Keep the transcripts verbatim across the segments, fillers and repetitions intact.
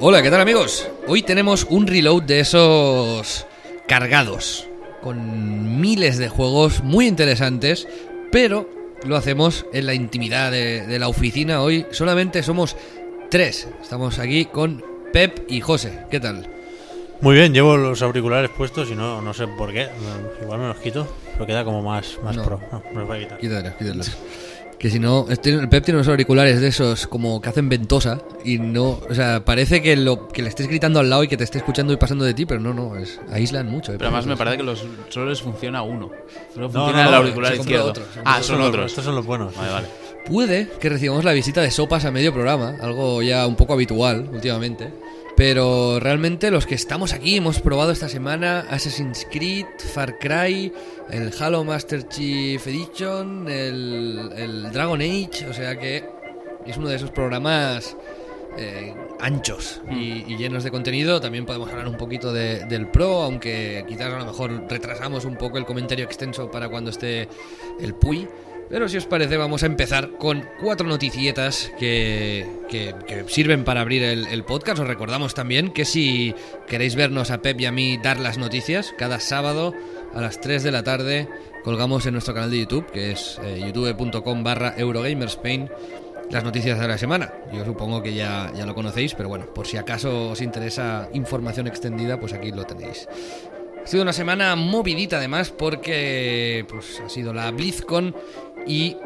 Hola, ¿qué tal amigos? Hoy tenemos un reload de esos cargados, con miles de juegos muy interesantes, pero lo hacemos en la intimidad de, de la oficina. Hoy solamente somos tres. Estamos aquí con Pep y José. ¿Qué tal? Muy bien, llevo los auriculares puestos y no, no sé por qué. Igual me los quito, pero queda como más, más No. pro. No, me los voy a quitar. Quítatelos, quítatelos. Que si no, este, el Pep tiene unos auriculares de esos como que hacen ventosa y no, o sea, parece que lo que le estés gritando al lado y que te esté escuchando y pasando de ti, pero no, no, es, aíslan mucho. ¿eh? Pero además me parece que los, solo les funciona uno. Solo No, funciona no, el no, auricular se compra izquierdo. otro, se compra ah, Estos son los- otros. Estos son los buenos. Vale, vale. Puede que recibamos la visita de sopas a medio programa, algo ya un poco habitual últimamente. Pero realmente los que estamos aquí hemos probado esta semana Assassin's Creed, Far Cry, el Halo Master Chief Edition, el, el Dragon Age, o sea que es uno de esos programas eh, anchos y, y llenos de contenido. También podemos hablar un poquito de- del Pro, aunque quizás a lo mejor retrasamos un poco el comentario extenso para cuando esté el Puy. Pero si os parece vamos a empezar con cuatro noticietas que, que, que sirven para abrir el, el podcast. Os recordamos también que si queréis vernos a Pep y a mí dar las noticias, cada sábado a las tres de la tarde colgamos en nuestro canal de YouTube, que es eh, youtube.com barra Eurogamerspain, las noticias de la semana. Yo supongo que ya, ya lo conocéis, pero bueno, por si acaso os interesa información extendida, pues aquí lo tenéis. Ha sido una semana movidita además porque pues ha sido la BlizzCon y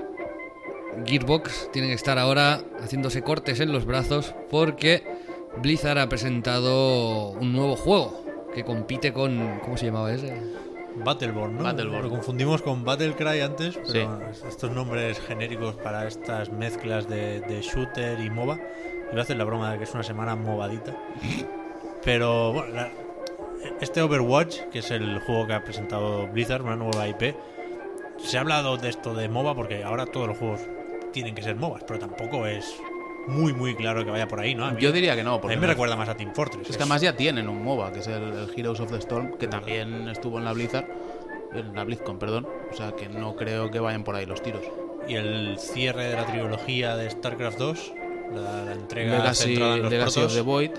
Gearbox tienen que estar ahora haciéndose cortes en los brazos porque Blizzard ha presentado un nuevo juego que compite con... ¿Cómo se llamaba ese? Battleborn, ¿no? Battleborn. Lo confundimos con Battlecry antes, pero Sí. estos nombres genéricos para estas mezclas de, de shooter y MOBA. Iba a hacer la broma de que es una semana movadita. Pero bueno, la- este Overwatch, que es el juego que ha presentado Blizzard, una nueva I P, se ha hablado de esto de MOBA porque ahora todos los juegos tienen que ser MOBAs, pero tampoco es muy muy claro que vaya por ahí, ¿no? A mí, Yo diría que no, a porque mí me no- recuerda más a Team Fortress. es que además ya tienen un MOBA, que es el, el Heroes of the Storm, que también estuvo en la Blizzard, en la BlizzCon, perdón. O sea que no creo que vayan por ahí los tiros. Y el cierre de la trilogía de StarCraft dos, la, la entrega Legacy, centrada en los Legacy of protos. the Void.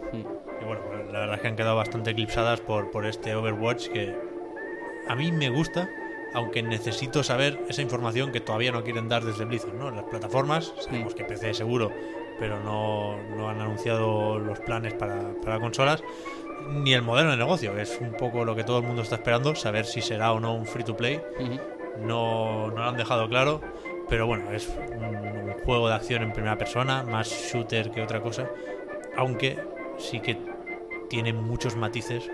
Y bueno, pues la verdad es que han quedado bastante eclipsadas por, por este Overwatch que a mí me gusta, aunque necesito saber esa información que todavía no quieren dar desde Blizzard, ¿no? Las plataformas, sabemos que P C seguro, pero no, no han anunciado los planes para, para consolas, ni el modelo de negocio, que es un poco lo que todo el mundo está esperando, saber si será o no un free to play. Ujú. No, no lo han dejado claro, pero bueno, es un, un juego de acción en primera persona, más shooter que otra cosa, aunque sí que tiene muchos matices,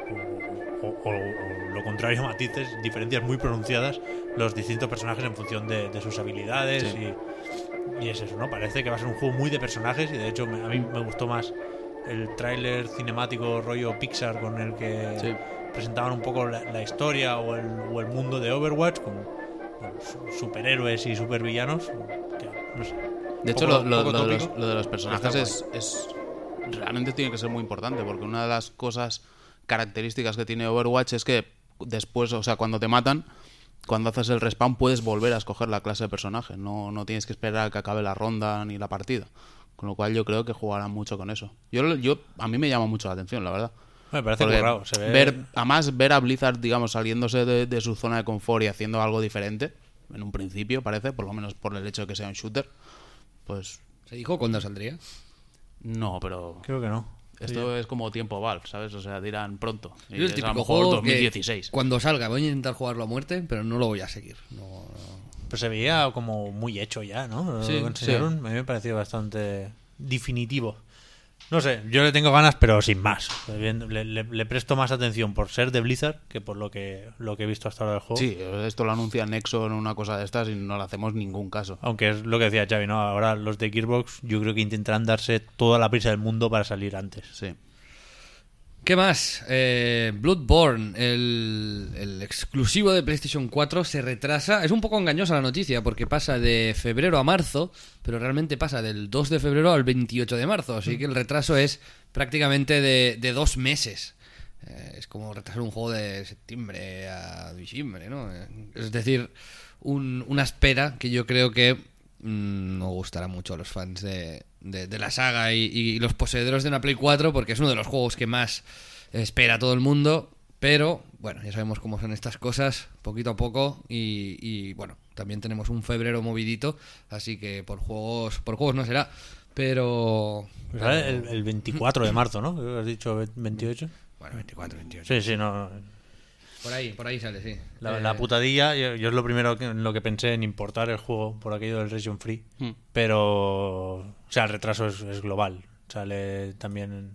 o, o- o- o lo contrario, matices, diferencias muy pronunciadas, los distintos personajes en función de, de sus habilidades. Sí. y, y es eso, ¿no? Parece que va a ser un juego muy de personajes y de hecho me- a mí me gustó más el tráiler cinemático rollo Pixar con el que Sí. presentaban un poco la, la historia o el, o el mundo de Overwatch con bueno, su- superhéroes y supervillanos que, no sé, De hecho, poco- lo, lo- poco lo de los, tópico. lo de los personajes Está es, es- realmente tiene que ser muy importante, porque una de las cosas características que tiene Overwatch es que después, o sea, cuando te matan, cuando haces el respawn puedes volver a escoger la clase de personaje, no, no tienes que esperar a que acabe la ronda ni la partida, con lo cual yo creo que jugarán mucho con eso. Yo, yo a mí me llama mucho la atención, la verdad. Me parece Porque currado, se ve- ver, además, ver a Blizzard, digamos, saliéndose de, de su zona de confort y haciendo algo diferente, en un principio parece, por lo menos por el hecho de que sea un shooter, pues ¿Se dijo cuándo saldría? no, pero Creo que no. esto es como tiempo Valve, ¿sabes? O sea, dirán pronto. Y Es el es a lo típico mejor juego dos mil dieciséis. que cuando salga voy a intentar jugarlo a muerte, pero no lo voy a seguir. No, no. Pero se veía como muy hecho ya, ¿no? Lo Sí, que sí. enseñaron, a mí me pareció bastante definitivo. No sé, yo le tengo ganas, pero sin más. Le, le- le presto más atención por ser de Blizzard que por lo que lo que he visto hasta ahora del juego. Sí, esto lo anuncia Nexo en una cosa de estas y no le hacemos ningún caso. Aunque es lo que decía Xavi, ¿no? Ahora los de Gearbox yo creo que intentarán darse toda la prisa del mundo para salir antes. Sí. ¿Qué más? Eh, Bloodborne, el, el exclusivo de PlayStation cuatro, se retrasa. Es un poco engañosa la noticia porque pasa de febrero a marzo, pero realmente pasa del dos de febrero al veintiocho de marzo. Así que el retraso es prácticamente de, de dos meses. Eh, es como retrasar un juego de septiembre a diciembre, ¿no? Eh, Es decir, un- una espera que yo creo que mm, no gustará mucho a los fans de, de, de la saga y, y los poseedores de una Play cuatro, porque es uno de los juegos que más espera todo el mundo. Pero, bueno, ya sabemos cómo son estas cosas, poquito a poco, y, y bueno, también tenemos un febrero movidito, así que por juegos por juegos no será, pero... Pues sale el, el veinticuatro de marzo, ¿no? Creo que has dicho veintiocho. Bueno, veinticuatro, veintiocho. Sí, sí, no. Por ahí, por ahí sale, sí. La, Eh, la putadilla, yo, yo es lo primero que, en lo que pensé en importar el juego por aquello del Region Free, Mm. pero, o sea, el retraso es, es global. Sale también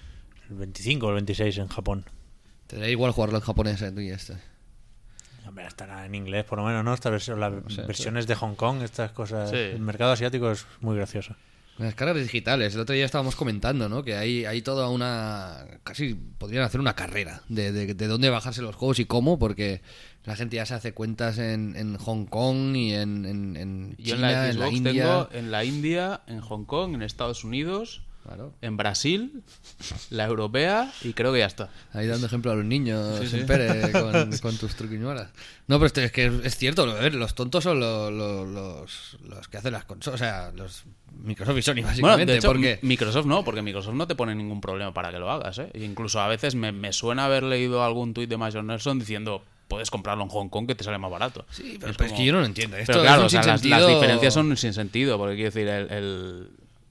el veinticinco o el veintiséis en Japón. Te daría igual jugarlo en japonés, eh, tú y este. Hombre, estará en inglés por lo menos, ¿no? Estas versión, las sé, versiones de Hong Kong, estas cosas. Sí. El mercado asiático es muy gracioso. Las cargas digitales, el otro día estábamos comentando, ¿no? Que hay, hay toda una... Casi podrían hacer una carrera de, de, de dónde bajarse los juegos y cómo, porque la gente ya se hace cuentas en, en Hong Kong y en, en, en Yo China, en la en la Xbox India... tengo en la India, en Hong Kong, en Estados Unidos, Claro. en Brasil, la europea y creo que ya está. Ahí dando ejemplo a los niños, Sí, sí. Pere, con, con tus truquiñuelas. No, pero es que es, es cierto, a ver, los tontos son lo- lo- los, los que hacen las consolas, o sea, los Microsoft y Sony, Bueno, básicamente, de hecho, porque... Microsoft no, porque Microsoft no te pone ningún problema para que lo hagas, ¿eh? Incluso a veces me, me suena haber leído algún tuit de Major Nelson diciendo puedes comprarlo en Hong Kong que te sale más barato. Sí, pero, Es pero es como- que yo no lo entiendo. Esto Pero claro, es o un sea, las, las sinsentido- diferencias son sin sentido, porque quiero decir, el, el,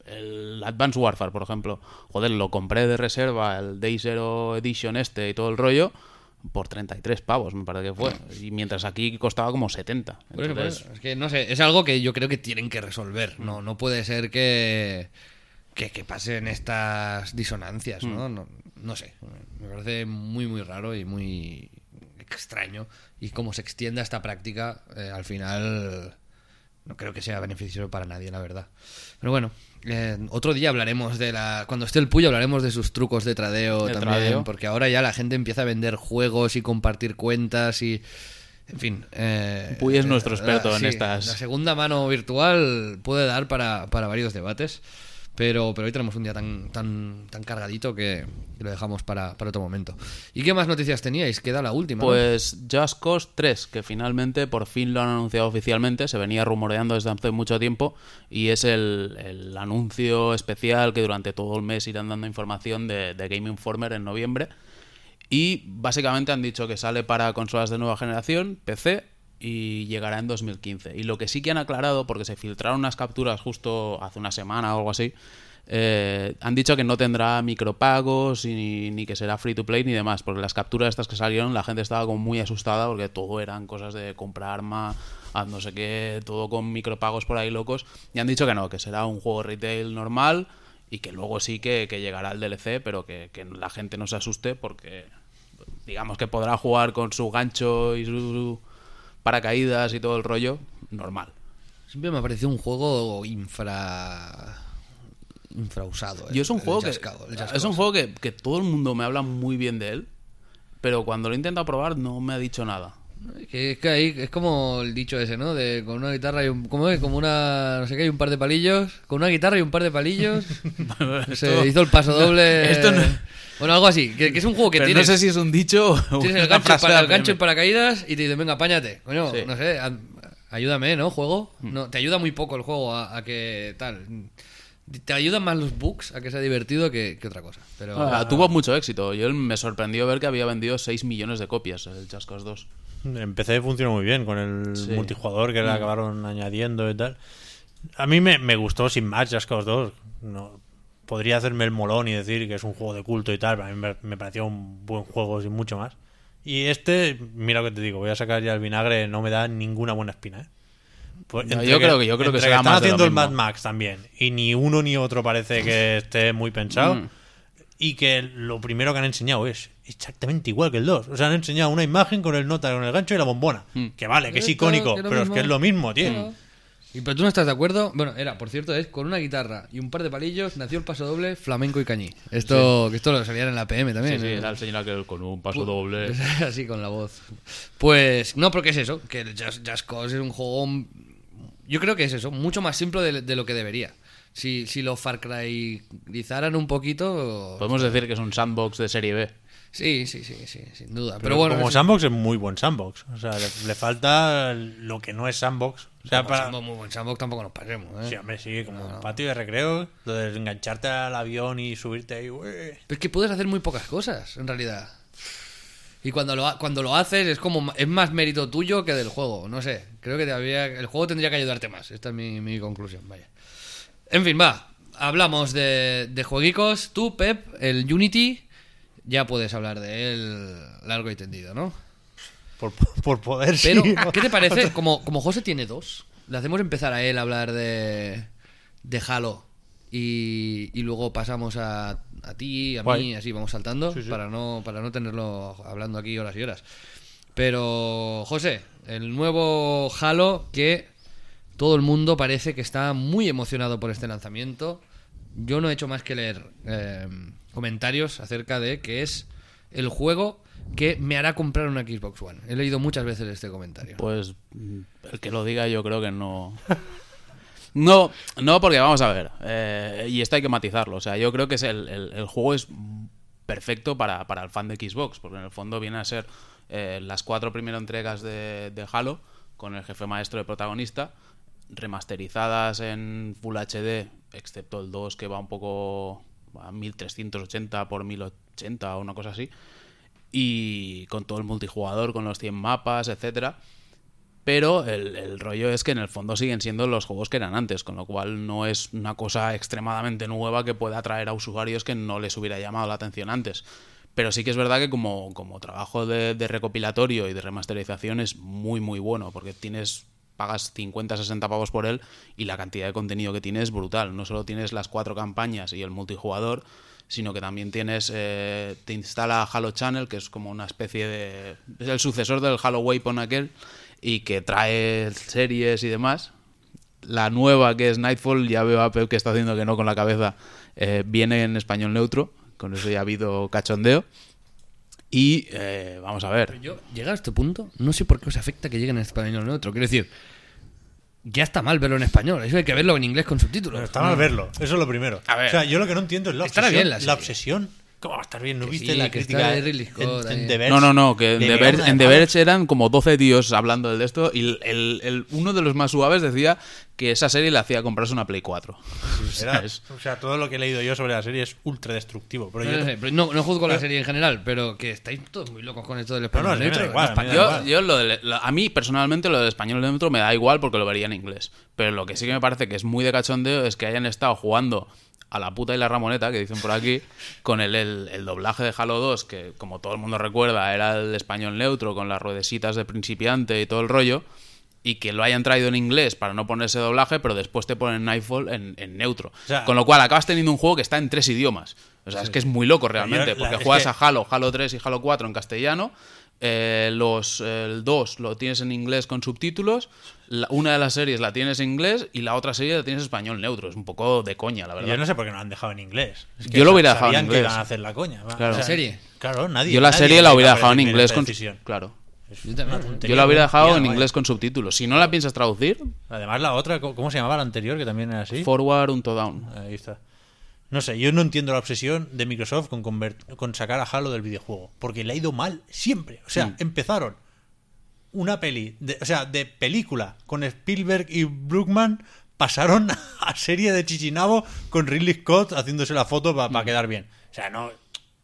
el Advanced Warfare, por ejemplo, joder, lo compré de reserva, el Day Zero Edition este y todo el rollo, por treinta y tres pavos, me parece que fue. Y mientras aquí costaba como setenta. Por eso, por Entonces, eso. Es que no sé, es algo que yo creo que tienen que resolver. No, no puede ser que, que, que pasen estas disonancias, ¿no? ¿no? No sé, me parece muy, muy raro y muy extraño. Y cómo se extienda esta práctica, eh, al final no creo que sea beneficioso para nadie, la verdad. Pero bueno, eh, otro día hablaremos de la... Cuando esté el Puyo hablaremos de sus trucos de tradeo De también, tradeo. porque ahora ya la gente empieza a vender juegos y compartir cuentas y... En fin... Eh, Puy es nuestro eh, experto la- en sí, estas. La segunda mano virtual puede dar para, para varios debates, pero, pero hoy tenemos un día tan, tan, tan cargadito que, que lo dejamos para, para otro momento. ¿Y qué más noticias teníais? Queda la última, ¿no? Pues Just Cause tres, que finalmente por fin lo han anunciado oficialmente, se venía rumoreando desde hace mucho tiempo y es el, el anuncio especial que durante todo el mes irán dando información de, de Game Informer en noviembre. Y básicamente han dicho que sale para consolas de nueva generación, P C, y llegará en dos mil quince. Y lo que sí que han aclarado, porque se filtraron unas capturas justo hace una semana o algo así, eh, han dicho que no tendrá micropagos ni, ni que será free to play ni demás, porque las capturas estas que salieron la gente estaba como muy asustada porque todo eran cosas de comprar arma, haz no sé qué, todo con micropagos por ahí locos, y han dicho que no, que será un juego retail normal y que luego sí que, que llegará el D L C, pero que, que la gente no se asuste porque digamos que podrá jugar con su gancho y su paracaídas y todo el rollo normal. Siempre me ha parecido un juego infra... infrausado. Yo es un el juego que Just Cause, el Just es un Cause. juego que, que todo el mundo me habla muy bien de él, pero cuando lo he intentado probar no me ha dicho nada. Que, es que ahí es como el dicho ese, ¿no? De con una guitarra y un... ¿Cómo es? Como una... No sé qué, hay un par de palillos. Con una guitarra y un par de palillos. Se Esto- hizo el paso doble. Esto no- Bueno, algo así. Que, que es un juego que Pero tienes... no sé si es un dicho o Tienes una el gancho, frase para, de el gancho A P M. en paracaídas y te dicen, venga, apáñate. Coño, Sí. no sé, a- ayúdame, ¿no? Juego. No, te ayuda muy poco el juego a, a que tal. Te ayudan más los bugs a que sea divertido que, que otra cosa. Pero Ah, tuvo mucho éxito. Yo me sorprendió ver que había vendido seis millones de copias el Just Cause dos. En P C funcionó muy bien con el Sí. multijugador que le Mm. acabaron añadiendo y tal. A mí me, me gustó sin más Just Cause dos. No, podría hacerme el molón y decir que es un juego de culto y tal, pero a mí me, me pareció un buen juego sin mucho más. Y este, mira lo que te digo, voy a sacar ya el vinagre, no me da ninguna buena espina, ¿eh? Pues No, entre yo creo que- yo creo que entre será están más de lo haciendo el mismo. Mad Max también y ni uno ni otro parece que esté muy pensado. Mm. Y que lo primero que han enseñado es exactamente igual que el dos. O sea, han enseñado una imagen con el nota, con el gancho y la bombona. Mm. Que vale, que es Esto, icónico, que lo pero es mismo. que es lo mismo, tío. Claro. Y pero tú no estás de acuerdo. Bueno, era, por cierto, es con una guitarra y un par de palillos nació el paso doble flamenco y cañí. Esto, que esto lo salían en la P M también. Sí, sí, ¿no? era el señor aquel con un paso doble. Así con la voz. Pues no, porque es eso, que el Just, Just Cause es un juego, yo creo que es eso, mucho más simple de, de lo que debería. Si, si lo Far Cry-izaran un poquito... Podemos decir que es un sandbox de serie B. Sí, sí, sí, sí, sin duda. Pero, Pero bueno, como es- sandbox es muy buen sandbox. O sea, le, le falta lo que no es sandbox, O sea, Como para... sandbox, muy buen sandbox, tampoco nos pasemos, ¿eh? Sí, hombre, sí, como No, un no. patio de recreo, lo de engancharte al avión y subirte ahí, ué. Pero es que puedes hacer muy pocas cosas, en realidad. Y cuando lo, ha- cuando lo haces es como es más mérito tuyo que del juego. No sé, creo que todavía el juego tendría que ayudarte más. Esta es mi, mi conclusión, vaya. En fin, va. Hablamos de, de jueguicos. Tú, Pep, el Unity, ya puedes hablar de él largo y tendido, ¿no? Por, por poder, Pero, sí. ¿qué te parece? Como, como José tiene dos, le hacemos empezar a él a hablar de, de Halo y, y luego pasamos a, a ti, a mí, Guay. así vamos saltando Sí, sí. para no para no tenerlo hablando aquí horas y horas. Pero, José, el nuevo Halo que todo el mundo parece que está muy emocionado por este lanzamiento. Yo no he hecho más que leer eh, comentarios acerca de que es el juego que me hará comprar una Xbox One. He leído muchas veces este comentario. Pues mm, el que lo diga yo creo que no... No, no, porque vamos a ver, eh, y esto hay que matizarlo, o sea, yo creo que es el, el- el juego es perfecto para, para el fan de Xbox, porque en el fondo viene a ser eh, las cuatro primeras entregas de, de Halo, con el jefe maestro de protagonista, remasterizadas en Full H D, excepto el dos que va un poco a mil trescientos ochenta por mil ochenta o una cosa así, y con todo el multijugador, con los cien mapas, etcétera. Pero el, el rollo es que en el fondo siguen siendo los juegos que eran antes, con lo cual no es una cosa extremadamente nueva que pueda atraer a usuarios que no les hubiera llamado la atención antes. Pero sí que es verdad que como, como trabajo de, de recopilatorio y de remasterización es muy muy bueno, porque tienes pagas cincuenta, sesenta pavos por él y la cantidad de contenido que tiene es brutal. No solo tienes las cuatro campañas y el multijugador, sino que también tienes eh, te instala Halo Channel, que es como una especie de... es el sucesor del Halo Waypoint aquel, y que trae series y demás. La nueva, que es Nightfall, ya veo a Pep que está haciendo que no con la cabeza, eh, viene en español neutro, con eso ya ha habido cachondeo. Y eh, vamos a ver. Yo, llegado a este punto, no sé por qué os afecta que lleguen en español neutro. Quiero decir, ya está mal verlo en español. Eso hay que verlo en inglés con subtítulos. Pero está mal verlo, eso es lo primero. A ver. O sea, yo lo que no entiendo es la Estará obsesión. bien la la, serie. obsesión. ¿Cómo va a estar bien? ¿No Que viste sí, la que crítica está de Ridley Scott en, ahí. en The Verge? No, no, no, que en Le The liaron Verge, de en The palos. Verge eran como doce tíos hablando de esto y el, el- el- uno de los más suaves decía que esa serie le hacía comprarse una Play cuatro. O sea, Era- es- o sea, todo lo que he leído yo sobre la serie es ultra destructivo. Pero No, yo no, sé, pero no, no juzgo la serie en general, pero que estáis todos muy locos con esto del No, español no, sí, me da neutro. igual, en a mí me da español. igual. Yo, yo lo de- lo- a mí personalmente lo del español neutro me da igual porque lo vería en inglés. Pero lo que sí que me parece que es muy de cachondeo es que hayan estado jugando a la puta y la Ramoneta, que dicen por aquí, con el, el, el doblaje de Halo dos, que como todo el mundo recuerda era el español neutro, con las ruedecitas de principiante y todo el rollo, y que lo hayan traído en inglés para no ponerse doblaje, pero después te ponen Nightfall en, en neutro. O sea, con lo cual acabas teniendo un juego que está en tres idiomas. O sea, es que es muy loco realmente, Yo, la- porque es juegas que- a Halo, Halo tres y Halo cuatro en castellano. Eh, los, el dos lo tienes en inglés con subtítulos. La- una de las series la tienes en inglés y la otra serie la tienes en español neutro. Es un poco de coña, la verdad. Yo no sé por qué no lo han dejado en inglés. Es Yo lo hubiera sabían dejado en que inglés. iban a hacer la coña. va. Claro. ¿La serie? Claro, nadie. Yo la nadie serie la le hubiera parece dejado en bien inglés esta con decisión. claro. Es Yo también. una tontería Yo la hubiera muy dejado tía, en vaya. inglés con subtítulos. Si no la piensas traducir, Además, la otra, ¿cómo cómo se llamaba la anterior? Que también era así. forward unto down. Ahí está. No sé, yo no entiendo la obsesión de Microsoft con, convert- con sacar a Halo del videojuego. Porque le ha ido mal siempre. O sea, Mm. empezaron una peli, de, o sea, de película con Spielberg y Brookman, pasaron a serie de Chichinabo con Ridley Scott haciéndose la foto para Mm. quedar bien. O sea, no.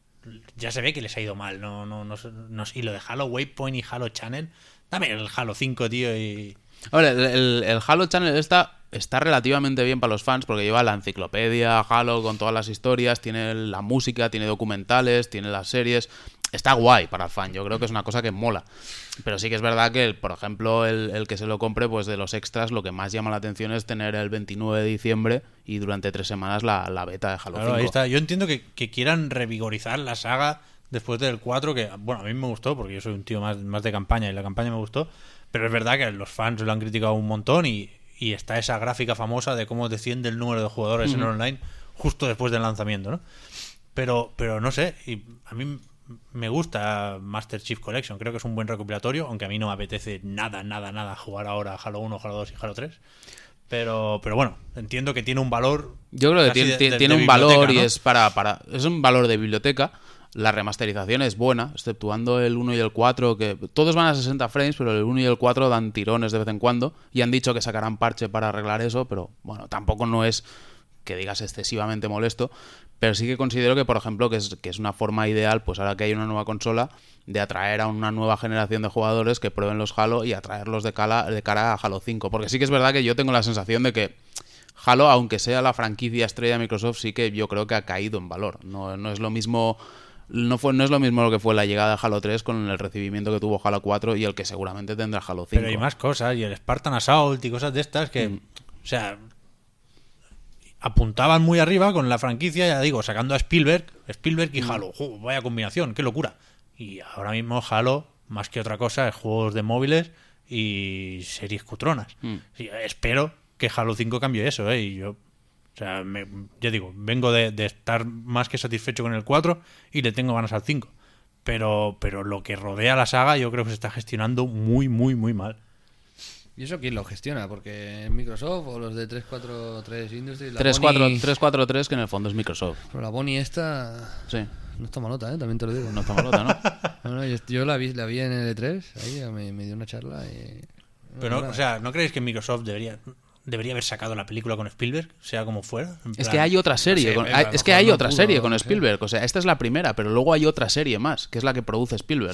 Ya se ve que les ha ido mal. No, no, no, sé- no sé. Y lo de Halo Waypoint y Halo Channel. Dame el Halo cinco, tío, y. Ahora, el, el- el Halo Channel está, está relativamente bien para los fans porque lleva la enciclopedia Halo con todas las historias, tiene la música, tiene documentales, tiene las series. Está guay para el fan, yo creo que es una cosa que mola. Pero sí que es verdad que, por ejemplo, el, el que se lo compre, pues de los extras, lo que más llama la atención es tener el veintinueve de diciembre y durante tres semanas la, la beta de Halo Claro, cinco. ahí está. Yo entiendo que, que quieran revigorizar la saga después del cuatro, que, bueno, a mí me gustó, porque yo soy un tío más, más de campaña y la campaña me gustó, pero es verdad que los fans lo han criticado un montón y, y está esa gráfica famosa de cómo desciende el número de jugadores en online justo después del lanzamiento, ¿no? Pero, pero no sé, y a mí me gusta Master Chief Collection, creo que es un buen recopilatorio, aunque a mí no me apetece nada, nada, nada jugar ahora a Halo uno, Halo dos y Halo tres. Pero, pero bueno, entiendo que tiene un valor. Yo creo que casi tiene, de- tiene, de- tiene de un valor biblioteca, y ¿no? es para, para... Es un valor de biblioteca. La remasterización es buena, exceptuando el uno y el cuatro, que todos van a sesenta frames, pero el uno y el cuatro dan tirones de vez en cuando, y han dicho que sacarán parche para arreglar eso, pero bueno, tampoco no es que digas excesivamente molesto, pero sí que considero que, por ejemplo, que es, que es una forma ideal, pues ahora que hay una nueva consola, de atraer a una nueva generación de jugadores que prueben los Halo y atraerlos de, cala, de cara a Halo cinco, porque sí que es verdad que yo tengo la sensación de que Halo, aunque sea la franquicia estrella de Microsoft, sí que yo creo que ha caído en valor. No, no es lo mismo... No, fue, no es lo mismo lo que fue la llegada de Halo tres con el recibimiento que tuvo Halo cuatro y el que seguramente tendrá Halo cinco. Pero hay más cosas, y el Spartan Assault y cosas de estas que, mm. o sea, apuntaban muy arriba con la franquicia, ya digo, sacando a Spielberg, Spielberg y Halo. ¡Oh, vaya combinación, qué locura! Y ahora mismo Halo, más que otra cosa, es juegos de móviles y series cutronas. Mm. Sí, espero que Halo cinco cambie eso, ¿eh? Y yo... O sea, me, ya digo, vengo de, de estar más que satisfecho con el cuatro y le tengo ganas al cinco. Pero, pero lo que rodea la saga yo creo que se está gestionando muy, muy, muy mal. ¿Y eso quién lo gestiona? ¿Porque es Microsoft o los de tres cuatro tres Industries? tres cuatro tres, que en el fondo es Microsoft. Pero la Bonnie esta... Sí. No está malota, ¿eh? También te lo digo. No está malota, ¿no? no, no yo, yo la vi la vi en el E tres, ahí me, me dio una charla y... Pero, no, o sea, ¿no creéis que Microsoft debería... debería haber sacado la película con Spielberg, sea como fuera? En plan, es que hay otra serie, no sé, con, hay, es que hay no otra pudo, serie con Spielberg, o sea, esta es la primera, pero luego hay otra serie más, que es la que produce Spielberg.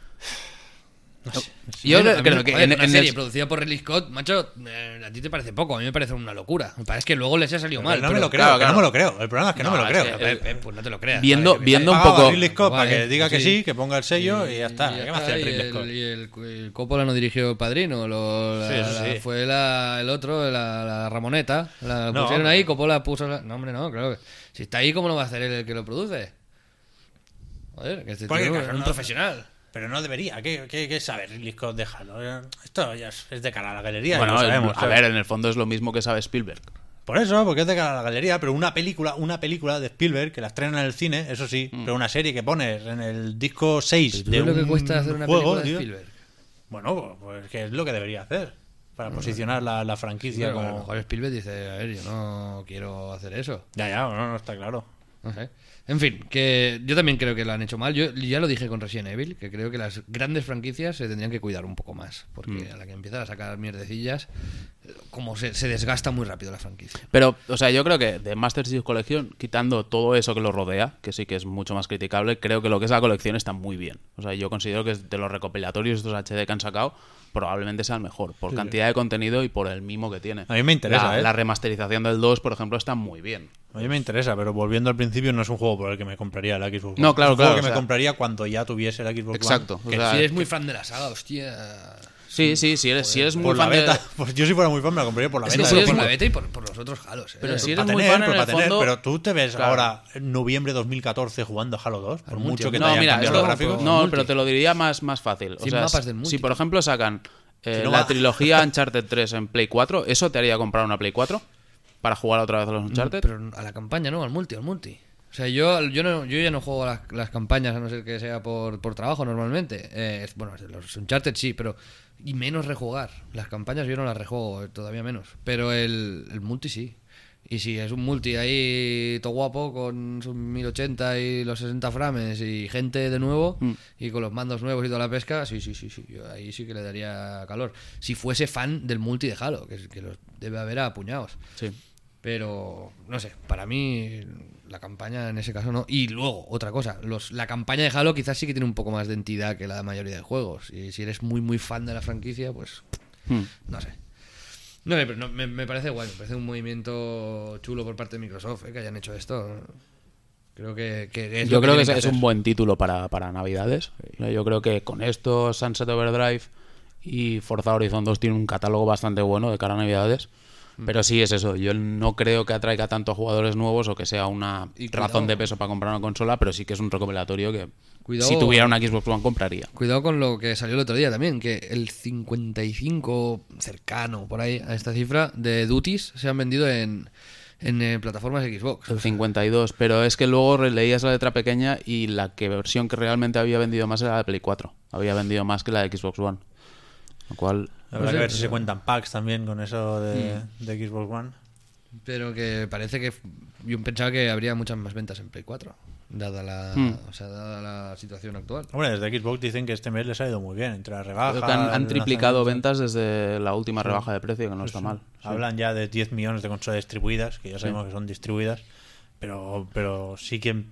No sé, no sé. Yo creo, creo que en, una en serie el... producida por Ridley Scott, macho, eh, a ti te parece poco, a mí me parece una locura. Me parece que luego les ha salido pero mal. No pero, me lo creo, claro, que claro. no me lo creo. El problema es que no, no me lo creo. Que, eh, eh, pues no te lo creas. Viendo, vale, viendo me un poco. A Ridley Scott vale, para que diga sí. que sí, que ponga el sello y, y ya está. Y ya ¿Qué va a hacer Ridley Scott? Y el, el, el Coppola no dirigió El Padrino, lo, la, sí, sí, la, sí. fue la, el otro, la, la Ramoneta. La no, pusieron no. ahí, Coppola puso. La... No, hombre, no, claro. Si está ahí, ¿cómo no va a hacer él el que lo produce? Joder, que este tío es un no, profesional. Pero no debería. ¿Qué, qué, qué sabe Ridley Scott de Halo? Esto ya es de cara a la galería. Bueno, lo sabemos, a ¿sabes? ver, en el fondo es lo mismo que sabe Spielberg. Por eso, porque es de cara a la galería. Pero una película una película de Spielberg que la estrenan en el cine, eso sí. Mm. Pero una serie que pones en el disco seis de es lo un que cuesta hacer una juego, película de tío. Spielberg. Bueno, pues que es lo que debería hacer. Para no, posicionar la, la franquicia sí, como... A lo mejor Spielberg dice, a ver, yo no quiero hacer eso. Ya, ya, no, no está claro. No sé. En fin, que yo también creo que lo han hecho mal. Yo ya lo dije con Resident Evil, que creo que las grandes franquicias se tendrían que cuidar un poco más. Porque mm. a la que empiezan a sacar mierdecillas, como se, se desgasta muy rápido la franquicia. Pero, o sea, yo creo que de Master Chief Collection, quitando todo eso que lo rodea, que sí que es mucho más criticable, creo que lo que es la colección está muy bien. O sea, yo considero que de los recopilatorios estos H D que han sacado, probablemente sea el mejor, por sí, cantidad sí. de contenido y por el mimo que tiene. A mí me interesa, la, ¿eh? La remasterización del dos, por ejemplo, está muy bien. A mí me interesa, pero volviendo al principio, no es un juego por el que me compraría la Xbox One. No, claro, es un claro. juego que o me sea, compraría cuando ya tuviese la Xbox exacto, One. Exacto. O sea, si eres muy fan de la saga, hostia... Sí, sí, si eres, si eres muy por fan la beta, de... Pues yo si fuera muy fan me la compraría por la es beta. Que Sí, por muy... la beta y por, por los otros Halos. ¿eh? Pero si eres para muy tener, fan pero, en para el tener, fondo... pero tú te ves claro. ahora en noviembre de dos mil catorce jugando a Halo dos, por mucho, mucho que te no, hayan mira, cambiado esto, los gráficos. No, pero te lo diría más, más fácil. O Sin sea, mapas del multi. si por ejemplo sacan eh, si no la va... trilogía Uncharted tres en Play cuatro, ¿eso te haría comprar una Play cuatro? Para jugar otra vez a los Uncharted. Pero a la campaña, no, al multi, al multi. O sea, yo yo no yo ya no juego las, las campañas, a no ser que sea por, por trabajo normalmente. Eh, bueno, los Uncharted sí, pero... Y menos rejugar. Las campañas yo no las rejuego, todavía menos. Pero el, el multi sí. Y si es un multi ahí todo guapo, con sus mil ochenta y los sesenta frames y gente de nuevo, mm. y con los mandos nuevos y toda la pesca, sí, sí, sí, sí. Yo ahí sí que le daría calor. Si fuese fan del multi de Halo, que, que los debe haber a puñados. Sí. Pero, no sé, para mí la campaña en ese caso no. Y luego, otra cosa, los, la campaña de Halo quizás sí que tiene un poco más de entidad que la mayoría de juegos. Y si eres muy, muy fan de la franquicia, pues hmm. no sé. No sé, pero no, me, me parece guay, me parece un movimiento chulo por parte de Microsoft, ¿eh? Que hayan hecho esto. Creo que, que es Yo lo creo que, que es, es un buen título para, para Navidades. Yo creo que con esto, Sunset Overdrive y Forza Horizon dos tienen un catálogo bastante bueno de cara a Navidades. Pero sí, es eso. Yo no creo que atraiga tanto a jugadores nuevos o que sea una razón de peso para comprar una consola, pero sí que es un recopilatorio que cuidado, si tuviera una Xbox One compraría. Cuidado con lo que salió el otro día también, que el cincuenta y cinco cercano por ahí a esta cifra de duties se han vendido en, en eh, plataformas Xbox. El cincuenta y dos, pero es que luego leías la letra pequeña y la que versión que realmente había vendido más era la de Play cuatro. Había vendido más que la de Xbox One. Lo cual... Habrá que ver si se cuentan packs también con eso de, mm. de Xbox One. Pero que parece que yo pensaba que habría muchas más ventas en Play cuatro, dada la, Hmm. o sea, dada la situación actual. Hombre, desde Xbox dicen que este mes les ha ido muy bien, entre las rebajas... Creo que han, han el triplicado lanzamiento. ventas desde la última rebaja de precio, que no está Sí. mal. Sí. Hablan ya de diez millones de consolas distribuidas, que ya sabemos Sí. que son distribuidas, pero, pero sí que...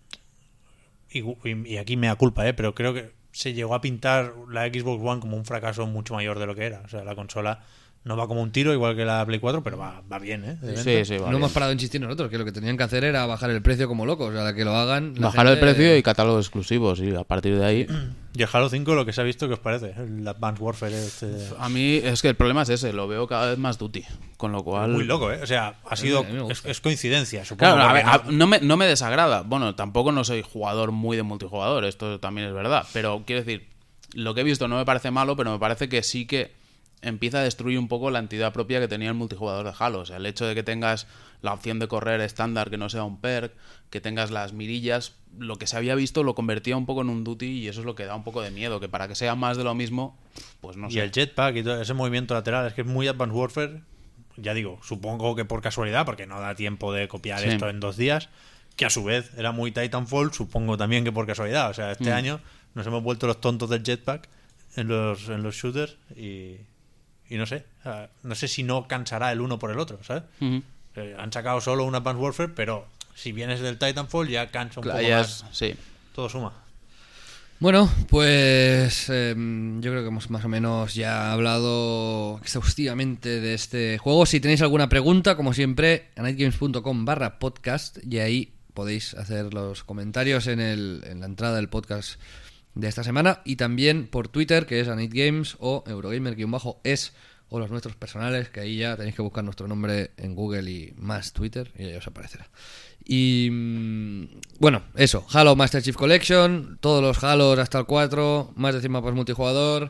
Y, y- y aquí me da culpa, ¿eh? Pero creo que se llegó a pintar la Xbox One como un fracaso mucho mayor de lo que era. O sea, la consola no va como un tiro, igual que la Play cuatro, pero va, va bien, ¿eh? De Sí, venta. sí, va no bien. hemos parado de insistir nosotros, que lo que tenían que hacer era bajar el precio como locos. O sea, que lo hagan. la Bajar el gente- precio y catálogo exclusivos, y a partir de ahí... Y el Halo cinco, lo que se ha visto, ¿qué os parece? El Advanced Warfare este... A mí es que el problema es ese, lo veo cada vez más duty, con lo cual... Muy loco, ¿eh? O sea, ha sido... a mí me Es, gusta. es coincidencia, supongo. Claro, a porque ver, no- a- no, me, no me desagrada. Bueno, tampoco no soy jugador muy de multijugador, esto también es verdad. Pero quiero decir, lo que he visto no me parece malo, pero me parece que sí que empieza a destruir un poco la entidad propia que tenía el multijugador de Halo. O sea, el hecho de que tengas la opción de correr estándar, que no sea un perk, que tengas las mirillas, lo que se había visto lo convertía un poco en un duty, y eso es lo que da un poco de miedo, que para que sea más de lo mismo, pues no Y sé. el jetpack y todo ese movimiento lateral, es que es muy Advanced Warfare. Ya digo, supongo que por casualidad, porque no da tiempo de copiar Sí. esto en dos días, que a su vez era muy Titanfall, supongo también que por casualidad. O sea, este Mm. año nos hemos vuelto los tontos del jetpack en los, en los shooters y, y no sé. O sea, no sé si no cansará el uno por el otro, ¿sabes? Ujú. Eh, han sacado solo un Advanced Warfare, pero si vienes del Titanfall ya cansa un Claro, poco ya más. es- sí. Todo suma. Bueno, pues eh, yo creo que hemos más o menos ya hablado exhaustivamente de este juego. Si tenéis alguna pregunta, como siempre, anightgames.com barra podcast, y ahí podéis hacer los comentarios en, el, en la entrada del podcast de esta semana, y también por Twitter, que es anightgames o eurogamer-es, o los nuestros personales, que ahí ya tenéis que buscar nuestro nombre en Google y más Twitter, y ahí os aparecerá. Y mm, bueno, eso, Halo Master Chief Collection, todos los Halos hasta el cuatro, más de cien mapas multijugador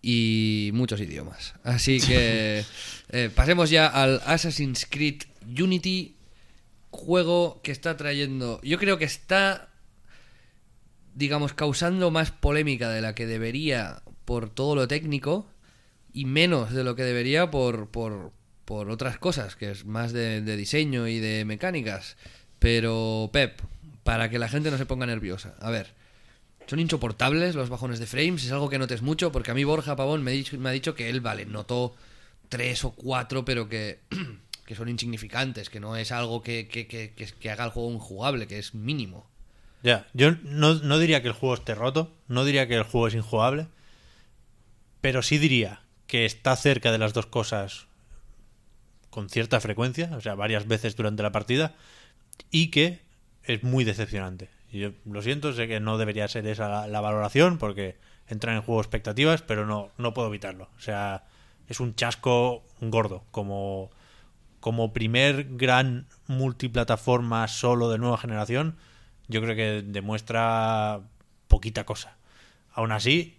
y muchos idiomas. Así que eh, pasemos ya al Assassin's Creed Unity, juego que está trayendo, yo creo que está, digamos, causando más polémica de la que debería por todo lo técnico, y menos de lo que debería por, por, por otras cosas, que es más de, de diseño y de mecánicas. Pero, Pep, para que la gente no se ponga nerviosa, a ver, ¿son insoportables los bajones de frames? ¿Es algo que notes mucho? Porque a mí Borja Pavón me ha dicho, me ha dicho que él, vale, notó tres o cuatro, pero que, que son insignificantes, que no es algo que, que, que, que, que haga el juego injugable, que es mínimo. Ya, yo no, no diría que el juego esté roto, no diría que el juego es injugable, pero sí diría que está cerca de las dos cosas con cierta frecuencia, o sea, varias veces durante la partida, y que es muy decepcionante. Y yo lo siento, sé que no debería ser esa la, la valoración, porque entran en juego expectativas, pero no, no puedo evitarlo. O sea, es un chasco gordo, como, como primer gran multiplataforma solo de nueva generación. Yo creo que demuestra poquita cosa. Aún así,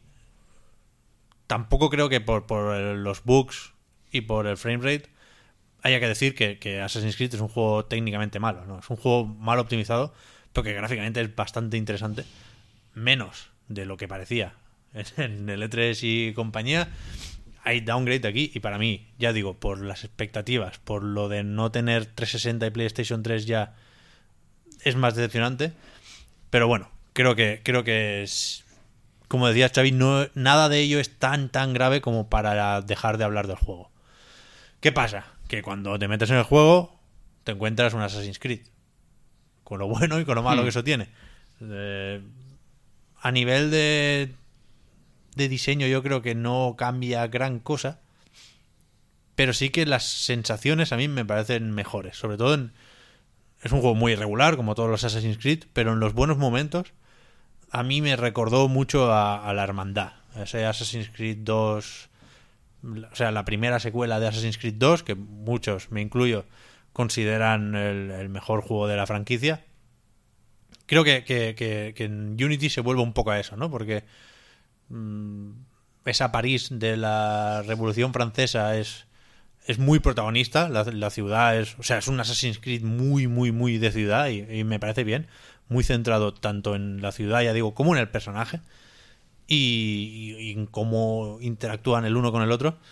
tampoco creo que por, por el- los bugs y por el framerate haya que decir que, que Assassin's Creed es un juego técnicamente malo, ¿no? Es un juego mal optimizado, pero que gráficamente es bastante interesante. Menos de lo que parecía en el E tres y compañía. Hay downgrade aquí, y para mí, ya digo, por las expectativas, por lo de no tener trescientos sesenta y PlayStation tres ya, es más decepcionante. Pero bueno, creo que creo que es, como decía Xavi, no, nada de ello es tan tan grave como para dejar de hablar del juego. ¿Qué pasa? Que cuando te metes en el juego te encuentras un Assassin's Creed, con lo bueno y con lo malo Hmm. que eso tiene. Eh, a nivel de de diseño yo creo que no cambia gran cosa, pero sí que las sensaciones a mí me parecen mejores. Sobre todo en, es un juego muy irregular, como todos los Assassin's Creed, pero en los buenos momentos a mí me recordó mucho a, a la Hermandad. Ese Assassin's Creed dos, o sea, la primera secuela de Assassin's Creed dos, que muchos, me incluyo, consideran el, el mejor juego de la franquicia. Creo que, que, que, que en Unity se vuelve un poco a eso, ¿no? Porque mmm, esa París de la Revolución Francesa es, es muy protagonista. La, la ciudad es, o sea, es un Assassin's Creed muy, muy, muy de ciudad, y, y me parece bien. Muy centrado tanto en la ciudad, ya digo, como en el personaje, y, y, y en cómo interactúan el uno con el otro.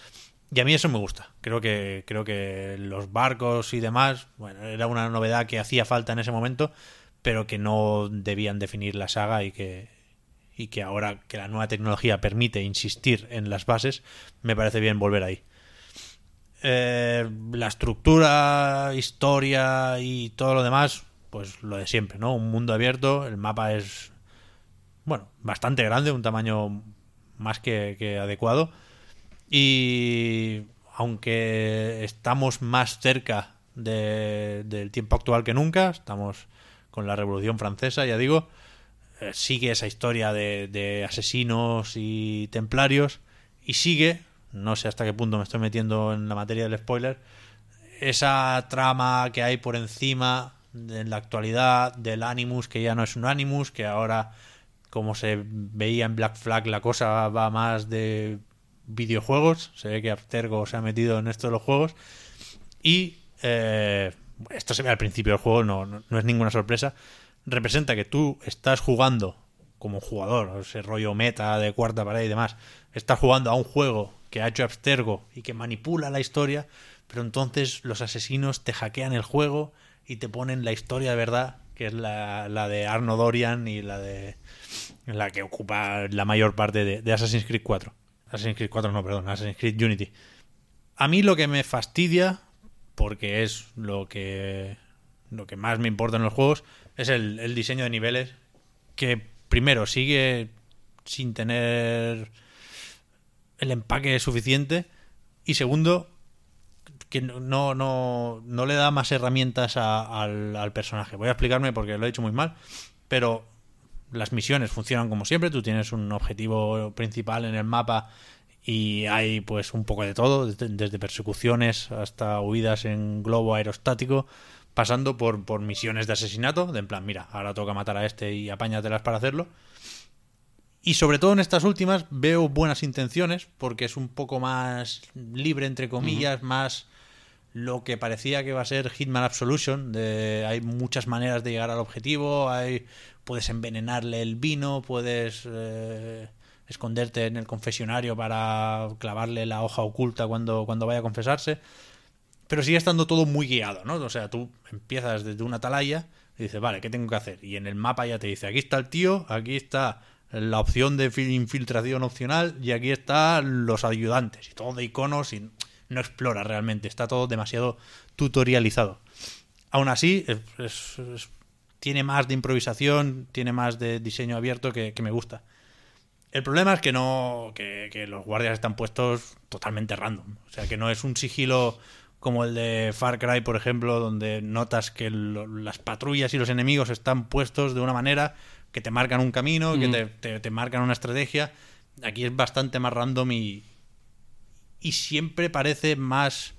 Y a mí eso me gusta. Creo que, creo que los barcos y demás, bueno, era una novedad que hacía falta en ese momento, pero que no debían definir la saga y que, y que ahora que la nueva tecnología permite insistir en las bases, me parece bien volver ahí. Eh, la estructura, historia y todo lo demás, pues lo de siempre, ¿no? Un mundo abierto, el mapa es, bueno, bastante grande, un tamaño más que, que adecuado. Y aunque estamos más cerca de, del tiempo actual que nunca, estamos con la Revolución Francesa, ya digo, eh, sigue esa historia de, de asesinos y templarios y sigue, no sé hasta qué punto me estoy metiendo en la materia del spoiler, esa trama que hay por encima en la actualidad del Animus, que ya no es un Animus, que ahora, como se veía en Black Flag, la cosa va más de videojuegos. Se ve que Abstergo se ha metido en esto de los juegos y eh, esto se ve al principio del juego, no, no, no es ninguna sorpresa. Representa que tú estás jugando como jugador, ese rollo meta de cuarta pared y demás, estás jugando a un juego que ha hecho Abstergo y que manipula la historia, pero entonces los asesinos te hackean el juego y te ponen la historia de verdad, que es la, la de Arno Dorian y la de la que ocupa la mayor parte de, de Assassin's Creed cuatro. Assassin's Creed cuatro no, perdón, Assassin's Creed Unity. A mí lo que me fastidia, porque es lo que lo que más me importa en los juegos, es el, el diseño de niveles, que primero sigue sin tener el empaque suficiente y segundo que no, no, no le da más herramientas a, al, al personaje. Voy a explicarme porque lo he dicho muy mal, pero las misiones funcionan como siempre. Tú tienes un objetivo principal en el mapa y hay pues un poco de todo, desde, desde persecuciones hasta huidas en globo aerostático, pasando por, por misiones de asesinato, de en plan, mira, ahora toca matar a este y apáñatelas para hacerlo. Y sobre todo en estas últimas veo buenas intenciones, porque es un poco más libre, entre comillas, uh-huh. más lo que parecía que iba a ser Hitman Absolution, de hay muchas maneras de llegar al objetivo, hay puedes envenenarle el vino, puedes eh, esconderte en el confesionario para clavarle la hoja oculta cuando, cuando vaya a confesarse, pero sigue estando todo muy guiado, ¿no? O sea, tú empiezas desde una atalaya y dices, vale, ¿qué tengo que hacer? Y en el mapa ya te dice, aquí está el tío, aquí está la opción de infiltración opcional y aquí están los ayudantes, y todo de iconos, y no explora realmente, está todo demasiado tutorializado. Aún así, es, es, es, tiene más de improvisación, tiene más de diseño abierto que, que me gusta. El problema es que no que, que los guardias están puestos totalmente random, o sea que no es un sigilo como el de Far Cry, por ejemplo, donde notas que lo, las patrullas y los enemigos están puestos de una manera que te marcan un camino, mm. que te, te, te marcan una estrategia. Aquí es bastante más random y, y siempre parece más,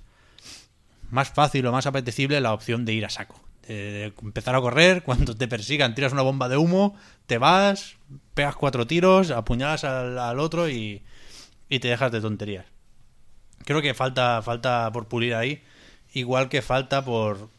más fácil o más apetecible la opción de ir a saco. De, de empezar a correr, cuando te persigan, tiras una bomba de humo, te vas, pegas cuatro tiros, apuñalas al, al otro y, y te dejas de tonterías. Creo que falta, falta por pulir ahí, igual que falta por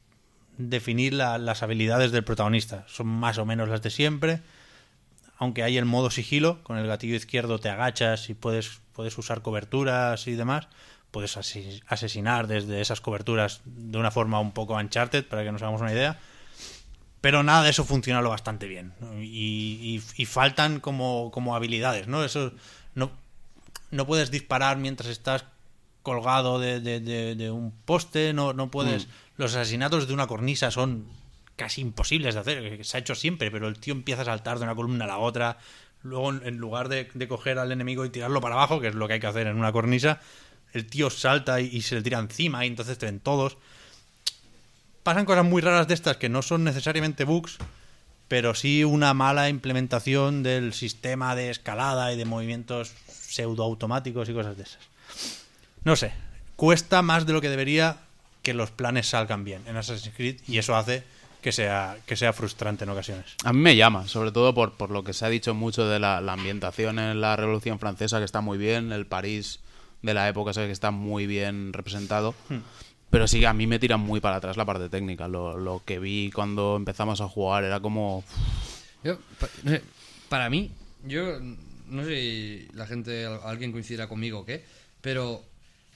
definir la, las habilidades del protagonista. Son más o menos las de siempre, aunque hay el modo sigilo, con el gatillo izquierdo te agachas y puedes, puedes usar coberturas y demás, puedes asesinar desde esas coberturas de una forma un poco Uncharted, para que nos hagamos una idea, pero nada de eso funciona lo bastante bien, ¿no? y, y, y faltan como, como habilidades, ¿no? Eso no, no puedes disparar mientras estás colgado de, de, de, de un poste, no, no puedes... Mm. Los asesinatos de una cornisa son casi imposibles de hacer, se ha hecho siempre, pero el tío empieza a saltar de una columna a la otra, luego en lugar de, de coger al enemigo y tirarlo para abajo, que es lo que hay que hacer en una cornisa, el tío salta y, y se le tira encima y entonces te ven todos. Pasan cosas muy raras de estas que no son necesariamente bugs, pero sí una mala implementación del sistema de escalada y de movimientos pseudoautomáticos y cosas de esas. No sé, cuesta más de lo que debería que los planes salgan bien en Assassin's Creed y eso hace que sea, que sea frustrante en ocasiones. A mí me llama, sobre todo por, por lo que se ha dicho mucho de la, la ambientación en la Revolución Francesa, que está muy bien, el París de la época se ve que está muy bien representado, hmm. pero sí, a mí me tira muy para atrás la parte técnica. Lo, lo que vi cuando empezamos a jugar era como... Yo, no sé, para mí, yo no sé si la gente, alguien coincidirá conmigo o qué, pero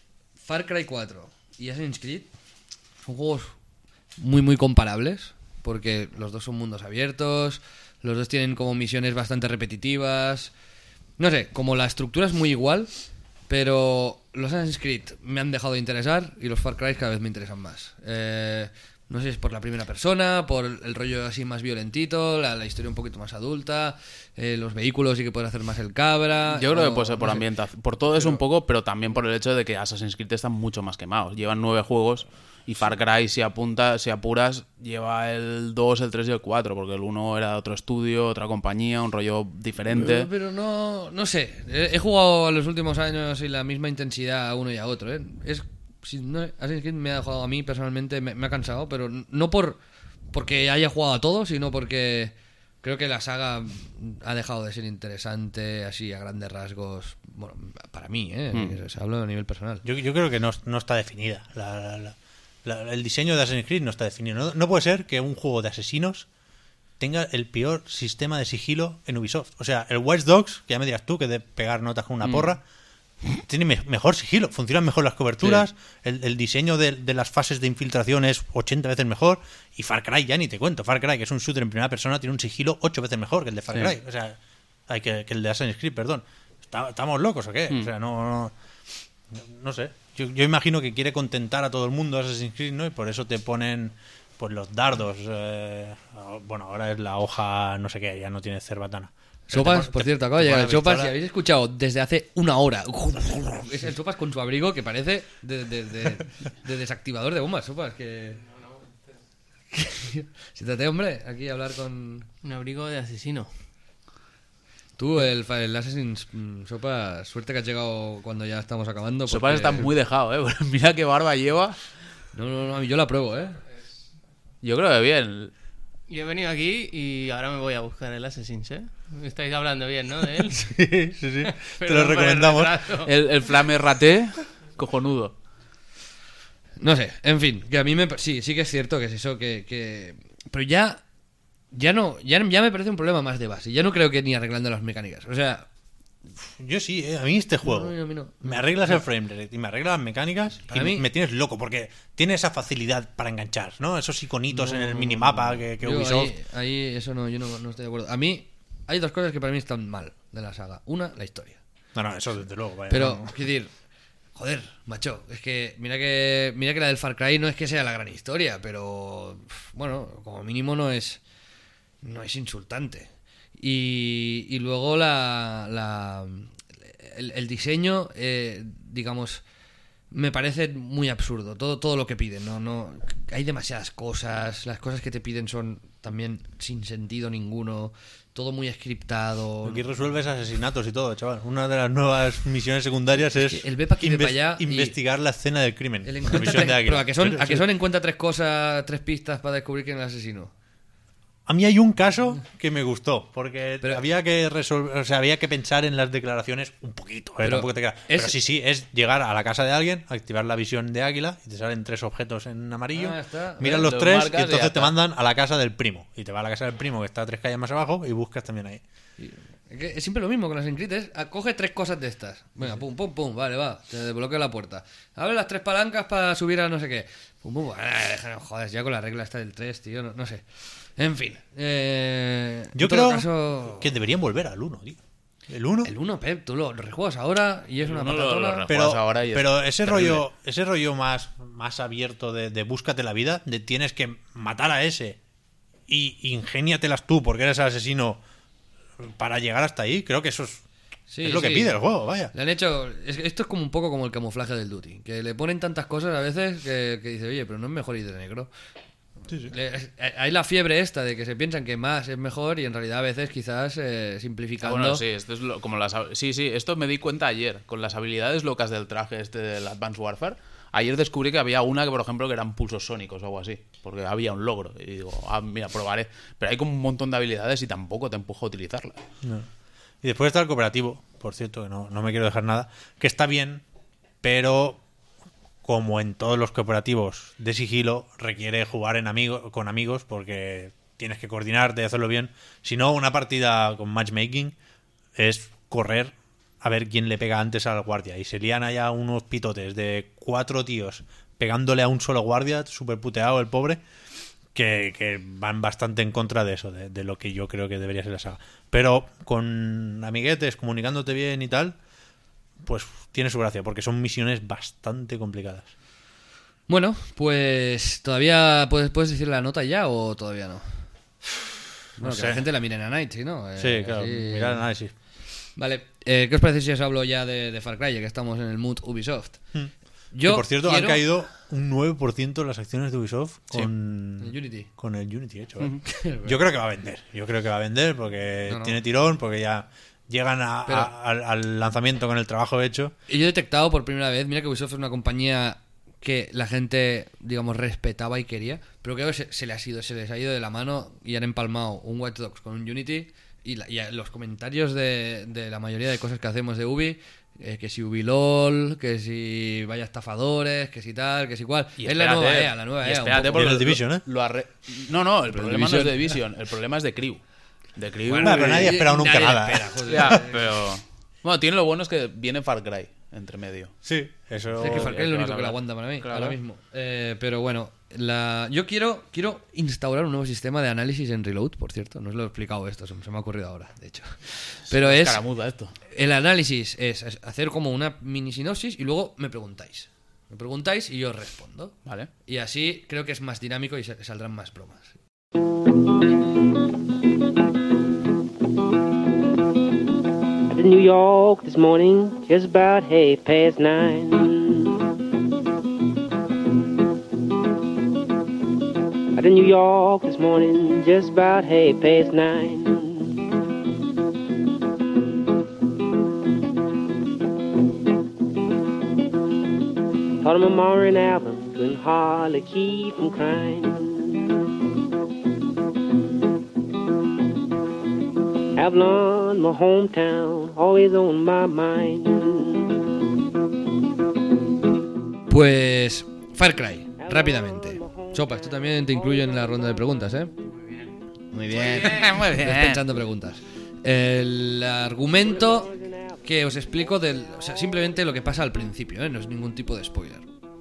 Far Cry cuatro y Assassin's Creed son juegos muy muy comparables, porque los dos son mundos abiertos, los dos tienen como misiones bastante repetitivas. No sé, como la estructura es muy igual, pero los Assassin's Creed me han dejado de interesar y los Far Cry cada vez me interesan más. Eh, no sé si es por la primera persona, por el rollo así más violentito, la, la historia un poquito más adulta, eh, los vehículos sí que puede hacer más el cabra. Yo creo o- que puede ser por no sé. ambientación, por todo eso un poco, pero también por el hecho de que Assassin's Creed están mucho más quemados. Llevan nueve juegos y Far Cry, si apunta, si apuras, lleva el dos, el tres y el cuatro, porque el uno era de otro estudio, otra compañía, un rollo diferente. Pero, pero no, no sé. He, he jugado en los últimos años y la misma intensidad a uno y a otro. ¿eh? Es, si no, Assassin's Creed me ha dejado a mí personalmente, me, me ha cansado, pero no por porque haya jugado a todo, sino porque creo que la saga ha dejado de ser interesante así a grandes rasgos. Bueno, para mí, ¿eh? Mm. Se habla a nivel personal. Yo, yo creo que no, no está definida. La- la- la- la- el diseño de Assassin's Creed no está definido. No, no puede ser que un juego de asesinos tenga el peor sistema de sigilo en Ubisoft. O sea, el Watch Dogs, que ya me dirás tú, que de pegar notas con una porra, tiene me- mejor sigilo. Funcionan mejor las coberturas. El, el diseño de, de las fases de infiltración es ochenta veces mejor. Y Far Cry, ya ni te cuento. Far Cry, que es un shooter en primera persona, tiene un sigilo ocho veces mejor que el de Far Sí. Cry. O sea, hay que, que el de Assassin's Creed, perdón. ¿Está- ¿Estamos locos o qué? O sea, no... no no sé. Yo, yo imagino que quiere contentar a todo el mundo Assassin's Creed, ¿no? Y por eso te ponen pues los dardos. eh, bueno, ahora es la hoja no sé qué, ya no tiene cerbatana. Pero Sopas, te- por te- cierto, acaba de te llegar el ponen la Sopas. pistola. Si habéis escuchado desde hace una hora, es el Sopas con su abrigo que parece de, de- de- de desactivador de bombas. Sopas, que. Siéntate, hombre, aquí a hablar con. Un abrigo de asesino. Tú, el, fa- el Assassin's mm, Sopas, suerte que has llegado cuando ya estamos acabando. Sopas porque- está muy dejado, ¿eh? Mira qué barba lleva. No, no, no, yo la pruebo, ¿eh? Yo creo que bien. Yo he venido aquí y ahora me voy a buscar el Assassin's, ¿eh? Me estáis hablando bien, ¿no? De él. Sí, sí, sí. Te lo Perdón por el recomendamos. retraso. El, el Flame Raté, cojonudo. No sé, en fin, que a mí me. Sí, sí que es cierto que es eso, que. que... Pero ya. Ya no. Ya, ya me parece un problema más de base. Ya no creo que ni arreglando las mecánicas. O sea. Yo sí, eh, a mí este juego. No, no, a mí no. Me arreglas el frame rate y me arreglas las mecánicas y Para me, mí- me tienes loco porque tiene esa facilidad para enganchar, ¿no? Esos iconitos en el minimapa que, que Yo Ubisoft. ahí, ahí eso no, yo no, no estoy de acuerdo. A mí hay dos cosas que para mí están mal de la saga. Una, la historia. No, no, eso desde luego. Vaya, Pero, no. quiero decir, joder, macho, es que mira que mira que la del Far Cry no es que sea la gran historia, pero pf, bueno, como mínimo no es no es insultante. Y, y luego la, la el, el diseño, eh, digamos, me parece muy absurdo todo todo lo que piden. No, no, hay demasiadas cosas. Las cosas que te piden son también sin sentido ninguno. Todo muy scriptado. Aquí resuelves asesinatos y todo, chaval. Una de las nuevas misiones secundarias es, que el ve pa' aquí, ve pa' inves- allá y- investigar la escena del crimen. El La encuentra misión tres- de Águila. pero a que son, Pero a que sí. son encuentra tres cosas, tres pistas para descubrir quién es el asesino. A mí hay un caso que me gustó, porque Pero- había que resolver, o sea, había que pensar en las declaraciones un poquito, ¿eh? Pero Tampoco te creas. es- Pero sí, sí, es llegar a la casa de alguien, activar la visión de Águila y te salen tres objetos en amarillo. Ah, está. Miras Los los tres marcas y y ya entonces te está. mandan a la casa del primo. Y te va a la casa del primo que está tres calles más abajo y buscas también ahí. Es, que es siempre lo mismo con las encrites. Coge tres cosas de estas. Venga, pum, pum, pum. Vale, va. Te desbloquea la puerta. Abre las tres palancas para subir a no sé qué. Pum, pum. Ah, déjame, joder, ya con la regla esta del tres, tío. No, no sé. En fin. Eh, Yo en todo creo caso, que deberían volver al uno, tío. El uno. el uno, Pep, tú lo, lo rejuegas ahora y es una uno lo- patatona. lo re- Pero, juegas ahora y es pero ese terrible. rollo, ese rollo más, más abierto de, de búscate la vida, de tienes que matar a ese y ingéniatelas tú porque eres el asesino para llegar hasta ahí, creo que eso es, Sí, es lo que sí. pide el juego, vaya. Le han hecho. es- esto es como un poco como el camuflaje del Duty. Que le ponen tantas cosas a veces que, que dice, oye, pero no es mejor ir de negro. Le- es- hay la fiebre esta de que se piensan que más es mejor y en realidad a veces quizás eh, Ah, simplificando. bueno, sí, esto es lo- como las, sí, sí, esto me di cuenta ayer, con las habilidades locas del traje este del Advanced Warfare. Ayer descubrí que había una que, por ejemplo, que eran pulsos sónicos o algo así, porque había un logro. Y digo, ah, mira, probaré. Pero hay como un montón de habilidades y tampoco te empujo a utilizarlas. Y después está el cooperativo, por cierto, que no, no me quiero dejar nada, que está bien, pero como en todos los cooperativos de sigilo, requiere jugar en amigo, con amigos porque tienes que coordinarte y hacerlo bien. Si no, una partida con matchmaking es correr a ver quién le pega antes al guardia. Y se lían allá unos pitotes de cuatro tíos pegándole a un solo guardia, súper puteado el pobre, que, que van bastante en contra de eso, de, de lo que yo creo que debería ser la saga. Pero con amiguetes, comunicándote bien y tal, pues tiene su gracia, porque son misiones bastante complicadas. Bueno, pues todavía puedes, puedes decir la nota ya o todavía no. Bueno, No que sé. la gente la mire en Anite, ¿no? Eh, Sí, claro, así- mirar el análisis. Vale, eh, ¿qué os parece si os hablo ya de, de Far Cry, ya que estamos en el mood Ubisoft? Hmm. Yo que por cierto, quiero- han caído un nueve por ciento las acciones de Ubisoft Sí, con el Unity. con el Unity hecho. ¿eh? Yo creo que va a vender. Yo creo que va a vender porque No, no. tiene tirón, porque ya llegan a- Pero- a- al, al lanzamiento con el trabajo hecho. Y yo he detectado por primera vez, mira que Ubisoft es una compañía que la gente, digamos, respetaba y quería, pero creo que se, se, les ha ido, se les ha ido de la mano y han empalmado un Watch Dogs con un Unity y, la- y a- los comentarios de, de la mayoría de cosas que hacemos de Ubi, eh, que si Ubi LOL, que si vaya estafadores, que si tal, que si cual. Y es la espérate, nueva E A, la nueva y E A. un espérate poco. porque Viene el lo- Division, ¿eh? lo arre- No, no, el Pero problema no Division- es de Division, el problema es de Crew. De Crew. Bueno, Nah, pero nadie ha esperado nunca nadie nada. espera, joder. Ya, pero... Bueno, tiene lo bueno es que viene Far Cry entre medio. Sí, eso. Es que Far Cry es ¿qué lo vas único a que la hablar? aguanta para mí, Claro. ahora mismo. Eh, pero bueno, la... yo quiero quiero instaurar un nuevo sistema de análisis en Reload, por cierto. No os lo he explicado esto, se se me ha ocurrido ahora, de hecho. Pero es... Escaramuza esto. El análisis es es hacer como una mini sinopsis y luego me preguntáis. Me preguntáis y yo os respondo. Vale. Y así creo que es más dinámico y sa- saldrán más bromas. In New York this morning, just about half past nine. Out in New York this morning, just about half past nine. Thought of my Maureen album, couldn't hardly keep from crying. Avalon, my hometown, always on my mind. Pues Far Cry, rápidamente. Sopas, tú también te incluyo en la ronda de preguntas, ¿eh? Muy bien. Muy Estoy pensando preguntas. El argumento que os explico del, o sea, simplemente lo que pasa al principio, ¿eh? No es ningún tipo de spoiler.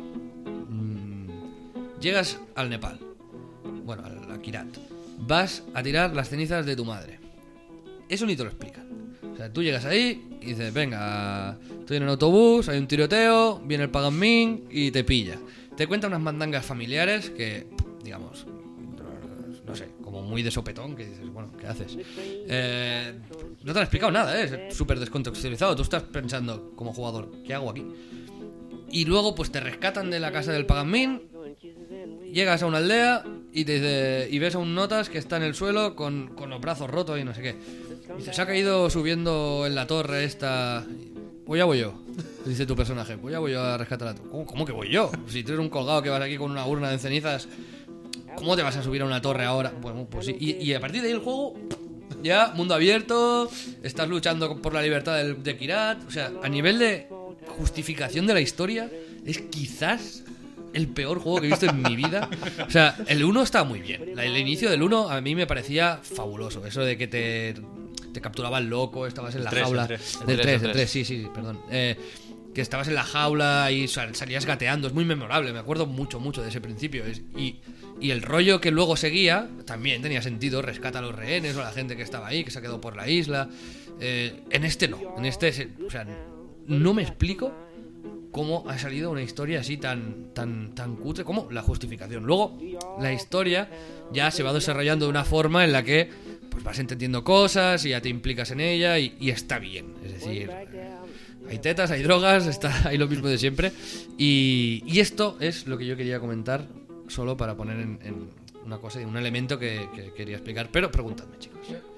Mm, llegas al Nepal, bueno, al a Kirat. Vas a tirar las cenizas de tu madre. Eso ni te lo explican. O sea, tú llegas ahí y dices, venga, estoy en un autobús, hay un tiroteo, viene el Pagan Min y te pilla. Te cuenta unas mandangas familiares que, digamos, no sé, como muy de sopetón, que dices, bueno, ¿qué haces? Eh, no te han explicado nada, ¿eh? Es súper descontextualizado. Tú estás pensando, como jugador, ¿qué hago aquí? Y luego, pues te rescatan de la casa del Pagan Min, llegas a una aldea y, te dice, y ves a un notas que está en el suelo con, con los brazos rotos y no sé qué. Dice, se ha caído subiendo en la torre esta... Pues ya voy yo, dice tu personaje. Pues ya voy yo a rescatar a tu... ¿Cómo, cómo que voy yo? Si tú eres un colgado que vas aquí con una urna de cenizas, ¿cómo te vas a subir a una torre ahora? Bueno, pues sí. Y, y a partir de ahí el juego, ya, mundo abierto, estás luchando por la libertad del, de Kirat. O sea, a nivel de justificación de la historia, es quizás el peor juego que he visto en mi vida. O sea, el uno está muy bien. La- El inicio del uno a mí me parecía fabuloso. Eso de que te, te capturaba el loco, estabas en la tres, jaula. el tres. Del El tres, tres, el el tres, sí, sí, perdón. Eh, que estabas en la jaula y sal- salías gateando. Es muy memorable, me acuerdo mucho, mucho de ese principio. Es- y, y el rollo que luego seguía también tenía sentido. Rescata a los rehenes o a la gente que estaba ahí, que se ha quedado por la isla. Eh, en este no. En este, se- o sea, no me explico cómo ha salido una historia así tan tan tan cutre como la justificación. Luego, la historia ya se va desarrollando de una forma en la que pues vas entendiendo cosas y ya te implicas en ella y, y está bien. Es decir, hay tetas, hay drogas, está hay lo mismo de siempre. Y, y esto es lo que yo quería comentar, solo para poner en, en una cosa, un elemento que, que quería explicar. Pero preguntadme, chicos.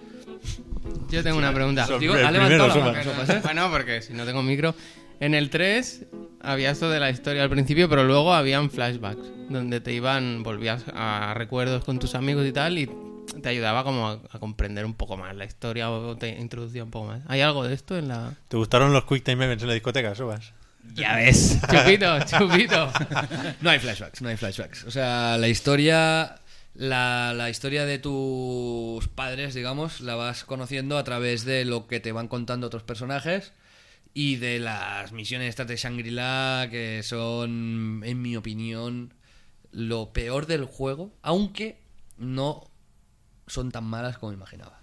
Yo tengo una pregunta. Son- Digo, el ha levantado primero, la Sopas. mano, Sopas, ¿eh? Bueno, porque si no tengo micro. En el tres había esto de la historia al principio, pero luego habían flashbacks donde te iban, volvías a recuerdos con tus amigos y tal, y te ayudaba como a, a comprender un poco más la historia o te introducía un poco más. ¿Hay algo de esto en la...? ¿Te gustaron los Quick Time Events en la discoteca, Sobas? Ya ves. Chupito, chupito. No hay flashbacks, no hay flashbacks. O sea, la historia, la, la historia de tus padres, digamos, la vas conociendo a través de lo que te van contando otros personajes y de las misiones estas de Shangri-La, que son, en mi opinión, lo peor del juego, aunque no son tan malas como imaginaba.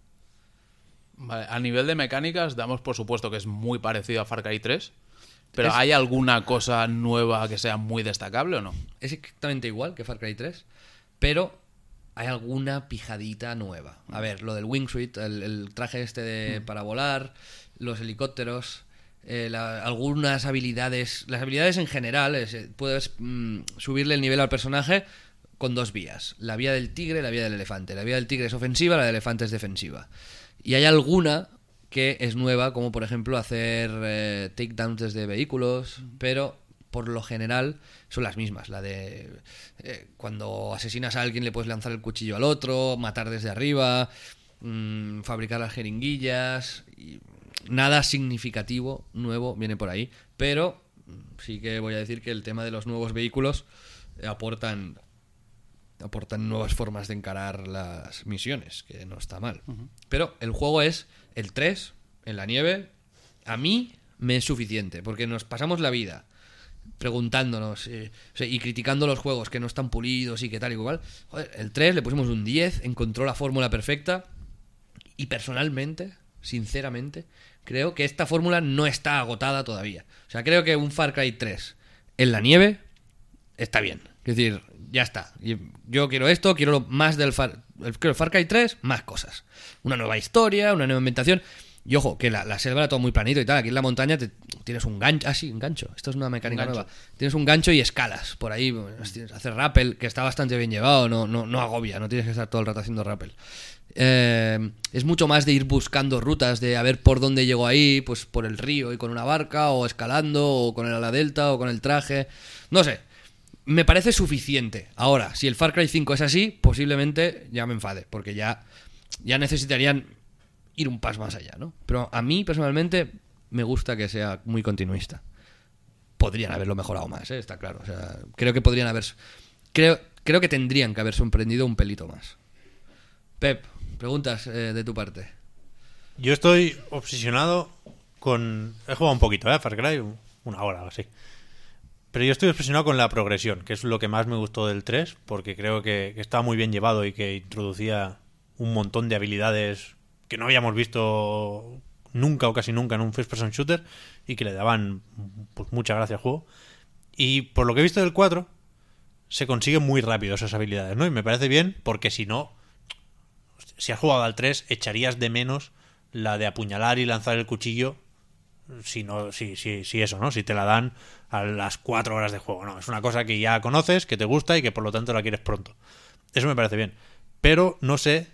Vale, a nivel de mecánicas, damos por supuesto que es muy parecido a Far Cry tres, pero Es- ¿hay alguna cosa nueva que sea muy destacable o no? Es exactamente igual que Far Cry tres, pero hay alguna pijadita nueva. A ver, lo del wingsuit, el, el traje este de, para volar, los helicópteros, eh, la- algunas habilidades, las habilidades en general, es, eh, puedes mm, subirle el nivel al personaje con dos vías, la vía del tigre y la vía del elefante. La vía del tigre es ofensiva, la del elefante es defensiva. Y hay alguna que es nueva, como por ejemplo hacer eh, takedowns desde vehículos, pero por lo general son las mismas. La de eh, cuando asesinas a alguien le puedes lanzar el cuchillo al otro, matar desde arriba, mmm, fabricar las jeringuillas. Y nada significativo nuevo viene por ahí, pero sí que voy a decir que el tema de los nuevos vehículos eh, aportan aportan nuevas formas de encarar las misiones, que no está mal. Pero el juego es el tres, en la nieve. A mí me es suficiente, porque nos pasamos la vida preguntándonos eh, o sea, y criticando los juegos que no están pulidos y que tal y cual. Joder, el tres le pusimos un diez, encontró la fórmula perfecta y personalmente, sinceramente, creo que esta fórmula no está agotada todavía. O sea, creo que un Far Cry tres en la nieve está bien. Es decir, ya está. Y yo quiero esto, quiero lo más del Far, quiero el Far Cry tres, más cosas. Una nueva historia, una nueva inventación. Y ojo, que la, la selva era todo muy planito y tal. Aquí en la montaña te, tienes un gancho. Ah, sí, un gancho. Esto es una mecánica Un gancho. nueva. Tienes un gancho y escalas por ahí. Tienes hacer rappel, que está bastante bien llevado. No, no, no agobia, no tienes que estar todo el rato haciendo rappel. Eh, es mucho más de ir buscando rutas, de a ver por dónde llego ahí, pues por el río y con una barca, o escalando, o con el ala delta, o con el traje. No sé. Me parece suficiente. Ahora, si el Far Cry cinco es así, posiblemente ya me enfade, porque ya, ya necesitarían ir un paso más allá, ¿no? Pero a mí, personalmente, me gusta que sea muy continuista. Podrían haberlo mejorado más, ¿eh? Está claro. O sea, creo que podrían haber... Creo, creo que tendrían que haber sorprendido un pelito más. Pep, preguntas eh, de tu parte. Yo estoy obsesionado con... He jugado un poquito, ¿eh? Far Cry, una hora o así. Pero yo estoy obsesionado con la progresión, que es lo que más me gustó del tres, porque creo que, que estaba muy bien llevado y que introducía un montón de habilidades que no habíamos visto nunca o casi nunca en un first person shooter y que le daban pues, mucha gracia al juego. Y por lo que he visto del cuatro, se consiguen muy rápido esas habilidades, ¿no? Y me parece bien, porque si no, si has jugado al tres, echarías de menos la de apuñalar y lanzar el cuchillo. Si no, si, si, si eso, ¿no? Si te la dan a las cuatro horas de juego, no. Es una cosa que ya conoces, que te gusta y que por lo tanto la quieres pronto. Eso me parece bien. Pero no sé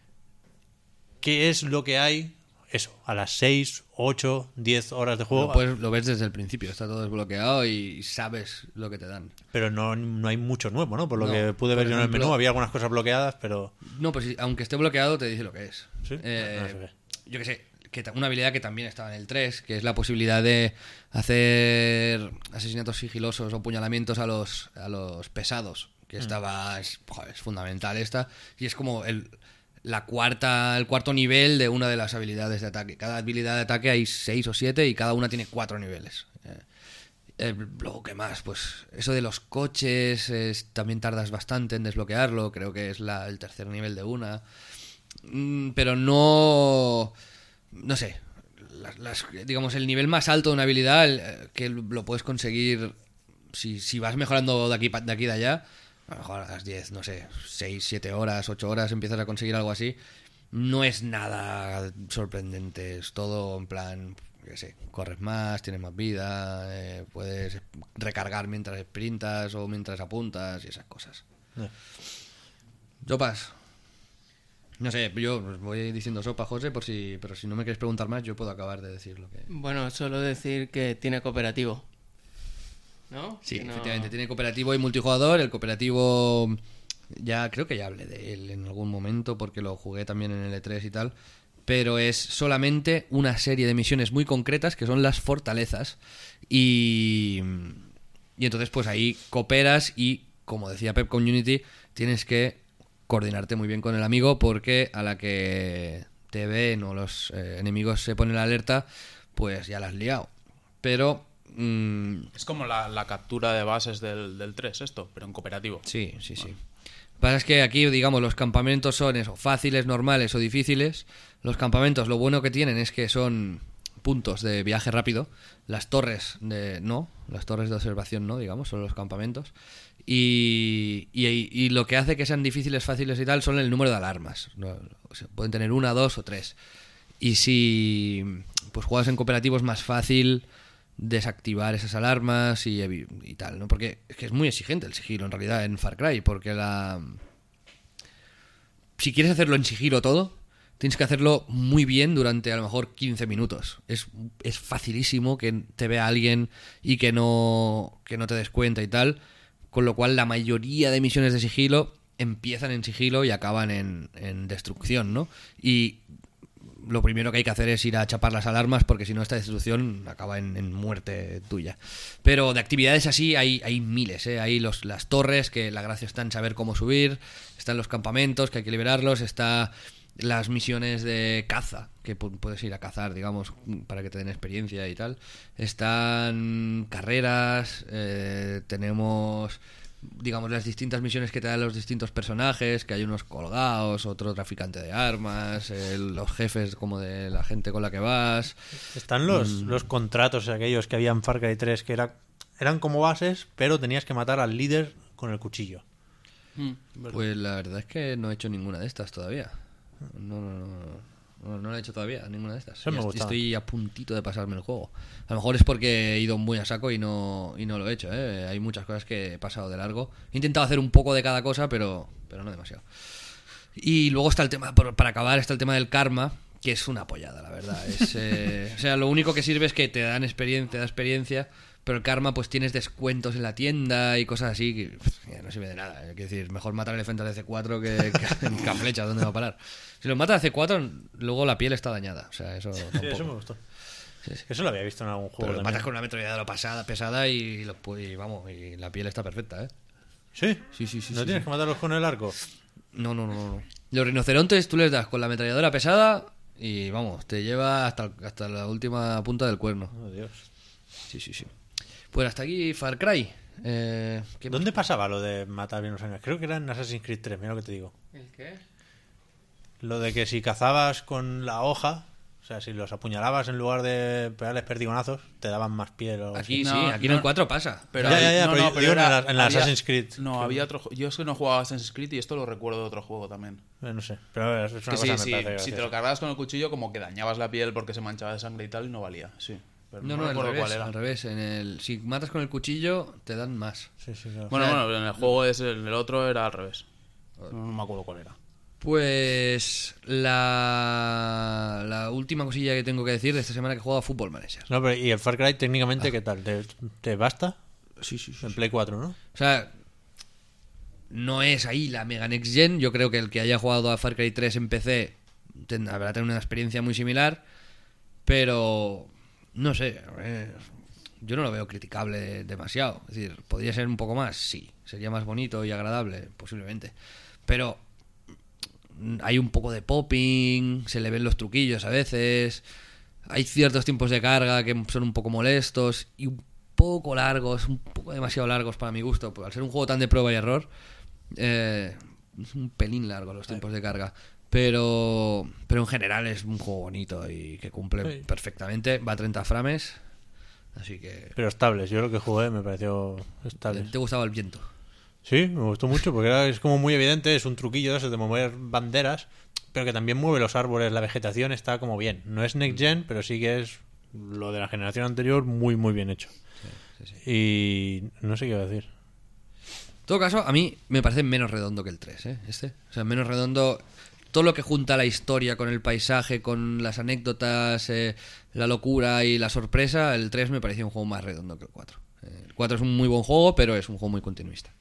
qué es lo que hay, eso, a las seis, ocho, diez horas de juego. Lo, puedes- lo ves desde el principio, está todo desbloqueado y sabes lo que te dan. Pero no, no hay mucho nuevo, ¿no? Por lo No, que pude ver por yo en el ejemplo- menú, había algunas cosas bloqueadas, pero... No, pues sí, aunque esté bloqueado, te dice lo que es. ¿Sí? Eh, No sé qué. yo qué sé, que ta- una habilidad que también estaba en el tres, que es la posibilidad de hacer asesinatos sigilosos o puñalamientos a los, a los pesados, que estaba, es, joder, es fundamental esta, y es como el, la cuarta, el cuarto nivel de una de las habilidades de ataque. Cada habilidad de ataque hay seis o siete y cada una tiene cuatro niveles. Eh, eh, luego, ¿qué más? Pues eso de los coches, es- también tardas bastante en desbloquearlo, creo que es la, el tercer nivel de una. Mm, pero no... No sé. Las, las- digamos, el nivel más alto de una habilidad, el, eh, que lo puedes conseguir si, si vas mejorando de aquí, pa- de aquí de allá, a lo mejor a las diez, no sé, seis, siete horas, ocho horas empiezas a conseguir algo así. No es nada sorprendente, es todo en plan, yo qué sé, corres más, tienes más vida, eh, puedes recargar mientras sprintas o mientras apuntas y esas cosas. Eh. Sopas. No sé, yo os voy diciendo sopa, José, por si, pero si no me queréis preguntar más, yo puedo acabar de decir lo que... Bueno, solo decir que tiene cooperativo. ¿No? Sí, Que no- efectivamente, tiene cooperativo y multijugador. El cooperativo, ya creo que ya hablé de él en algún momento porque lo jugué también en el E tres y tal. Pero es solamente una serie de misiones muy concretas que son las fortalezas. Y, y entonces pues ahí cooperas y, como decía Pep con Unity, tienes que coordinarte muy bien con el amigo porque a la que te ven o los eh, enemigos se ponen la alerta, pues ya la has liado. Pero... mmm, Es como la, la captura de bases del, del tres, esto, pero en cooperativo. sí, sí, sí. Lo que pasa es que aquí, digamos, los campamentos son eso, fáciles, normales o difíciles. Los campamentos, lo bueno que tienen es que son puntos de viaje rápido. Las torres de no, las torres de observación no, digamos, son los campamentos. Y, y, y lo que hace que sean difíciles, fáciles y tal son el número de alarmas. ¿No? O sea, pueden tener una, dos o tres. Y si pues juegas en cooperativo es más fácil desactivar esas alarmas y, y tal, ¿no? Porque es que es muy exigente el sigilo en realidad en Far Cry, porque la si quieres hacerlo en sigilo todo, tienes que hacerlo muy bien durante a lo mejor quince minutos. Es, es facilísimo que te vea alguien y que no, que no te des cuenta y tal, con lo cual la mayoría de misiones de sigilo empiezan en sigilo y acaban en, en destrucción, ¿no? Y lo primero que hay que hacer es ir a chapar las alarmas, porque si no esta destrucción acaba en, en muerte tuya. Pero de actividades así hay, hay miles, ¿eh? Hay los, las torres, que la gracia está en saber cómo subir, están los campamentos, que hay que liberarlos, está las misiones de caza, que pu- puedes ir a cazar, digamos, para que te den experiencia y tal. Están carreras, eh, tenemos... digamos, las distintas misiones que te dan los distintos personajes, que hay unos colgados, otro traficante de armas, el, los jefes como de la gente con la que vas. Están los, mm. los contratos aquellos que había en Far Cry tres, que era, eran como bases, pero tenías que matar al líder con el cuchillo. Mm, pues la verdad es que no he hecho ninguna de estas todavía. No, no, no. No, no lo he hecho todavía, ninguna de estas. Eso me gusta. Estoy a puntito de pasarme el juego. A lo mejor es porque he ido muy a saco y no, y no lo he hecho, ¿eh? Hay muchas cosas que he pasado de largo. He intentado hacer un poco de cada cosa, pero, pero no demasiado. Y luego está el tema, para acabar, está el tema del karma, que es una pollada, la verdad. Es, eh, o sea, lo único que sirve es que te dan experiencia, te da experiencia, pero el karma, pues tienes descuentos en la tienda y cosas así que, que no sirve de nada. Es decir, mejor matar elefantes de C cuatro que, que en Caflecha, ¿dónde va a parar? Si los matas de C cuatro, luego la piel está dañada. O sea, eso tampoco. Sí, eso me gustó. Sí, sí. Eso lo había visto en algún juego. Pero lo también. matas con una ametralladora pasada, pesada y, lo, y vamos, y la piel está perfecta, ¿eh? ¿Sí? Sí, sí, sí. ¿No sí, tienes sí. que matarlos con el arco? No, no, no, no. Los rinocerontes tú les das con la ametralladora pesada y vamos, te lleva hasta, hasta la última punta del cuerno. Oh, Dios. Sí, sí, sí. Pues hasta aquí Far Cry. Eh, ¿qué más? ¿Dónde pasaba lo de matar bien los animales? Creo que era en Assassin's Creed tres, mira lo que te digo. ¿El qué? Lo de que si cazabas con la hoja, o sea, si los apuñalabas en lugar de pegarles perdigonazos, te daban más piel o Aquí No, sí, aquí en no. el cuatro pasa. Pero Ya, ya, hay- ya, no, pero no, yo pero digo en era- la- en la había- Assassin's Creed. No, Que- había otro. ju- Yo es que no jugaba Assassin's Creed y esto lo recuerdo de otro juego también. Eh, no sé, pero es una Que cosa sí, que me sí, parece si te graciosa. lo cargabas con el cuchillo, como que dañabas la piel porque se manchaba de sangre y tal, y no valía. Sí. Pero No, no, no, al recuerdo revés, cuál era. al revés. En el, si matas con el cuchillo, te dan más. Sí, sí, claro. Bueno, O sea, bueno, en el juego ese, en el otro era al revés. No, no me acuerdo cuál era. Pues la, la última cosilla que tengo que decir de esta semana, que he jugado a Football Manager. No, pero ¿y el Far Cry técnicamente qué tal? ¿Te, te basta? Sí, sí, sí. En Play cuatro, ¿no? O sea, no es ahí la Mega Next Gen. Yo creo que el que haya jugado a Far Cry tres en P C ten- habrá tenido una experiencia muy similar. Pero, no sé, eh, yo no lo veo criticable demasiado. Es decir, ¿podría ser un poco más? Sí. ¿Sería más bonito y agradable? Posiblemente. Pero hay un poco de popping, se le ven los truquillos a veces, hay ciertos tiempos de carga que son un poco molestos y un poco largos, un poco demasiado largos para mi gusto. Pues al ser un juego tan de prueba y error, eh, es un pelín largo los tiempos de carga. Pero, pero en general es un juego bonito y que cumple Sí. perfectamente. Va a treinta frames, así que... Pero estables. Yo lo que jugué me pareció estable. ¿Te gustaba el viento? Sí, me gustó mucho porque era, es como muy evidente, es un truquillo de eso de mover banderas, pero que también mueve los árboles, la vegetación está como bien. No es Next Gen, pero sí que es lo de la generación anterior muy, muy bien hecho. Sí, sí. Y no sé qué iba a decir. En todo caso, a mí me parece menos redondo que el tres, ¿eh? Este. O sea, menos redondo. Todo lo que junta la historia con el paisaje, con las anécdotas, eh, la locura y la sorpresa, el tres me parecía un juego más redondo que el cuatro. Eh, el cuatro es un muy buen juego, pero es un juego muy continuista.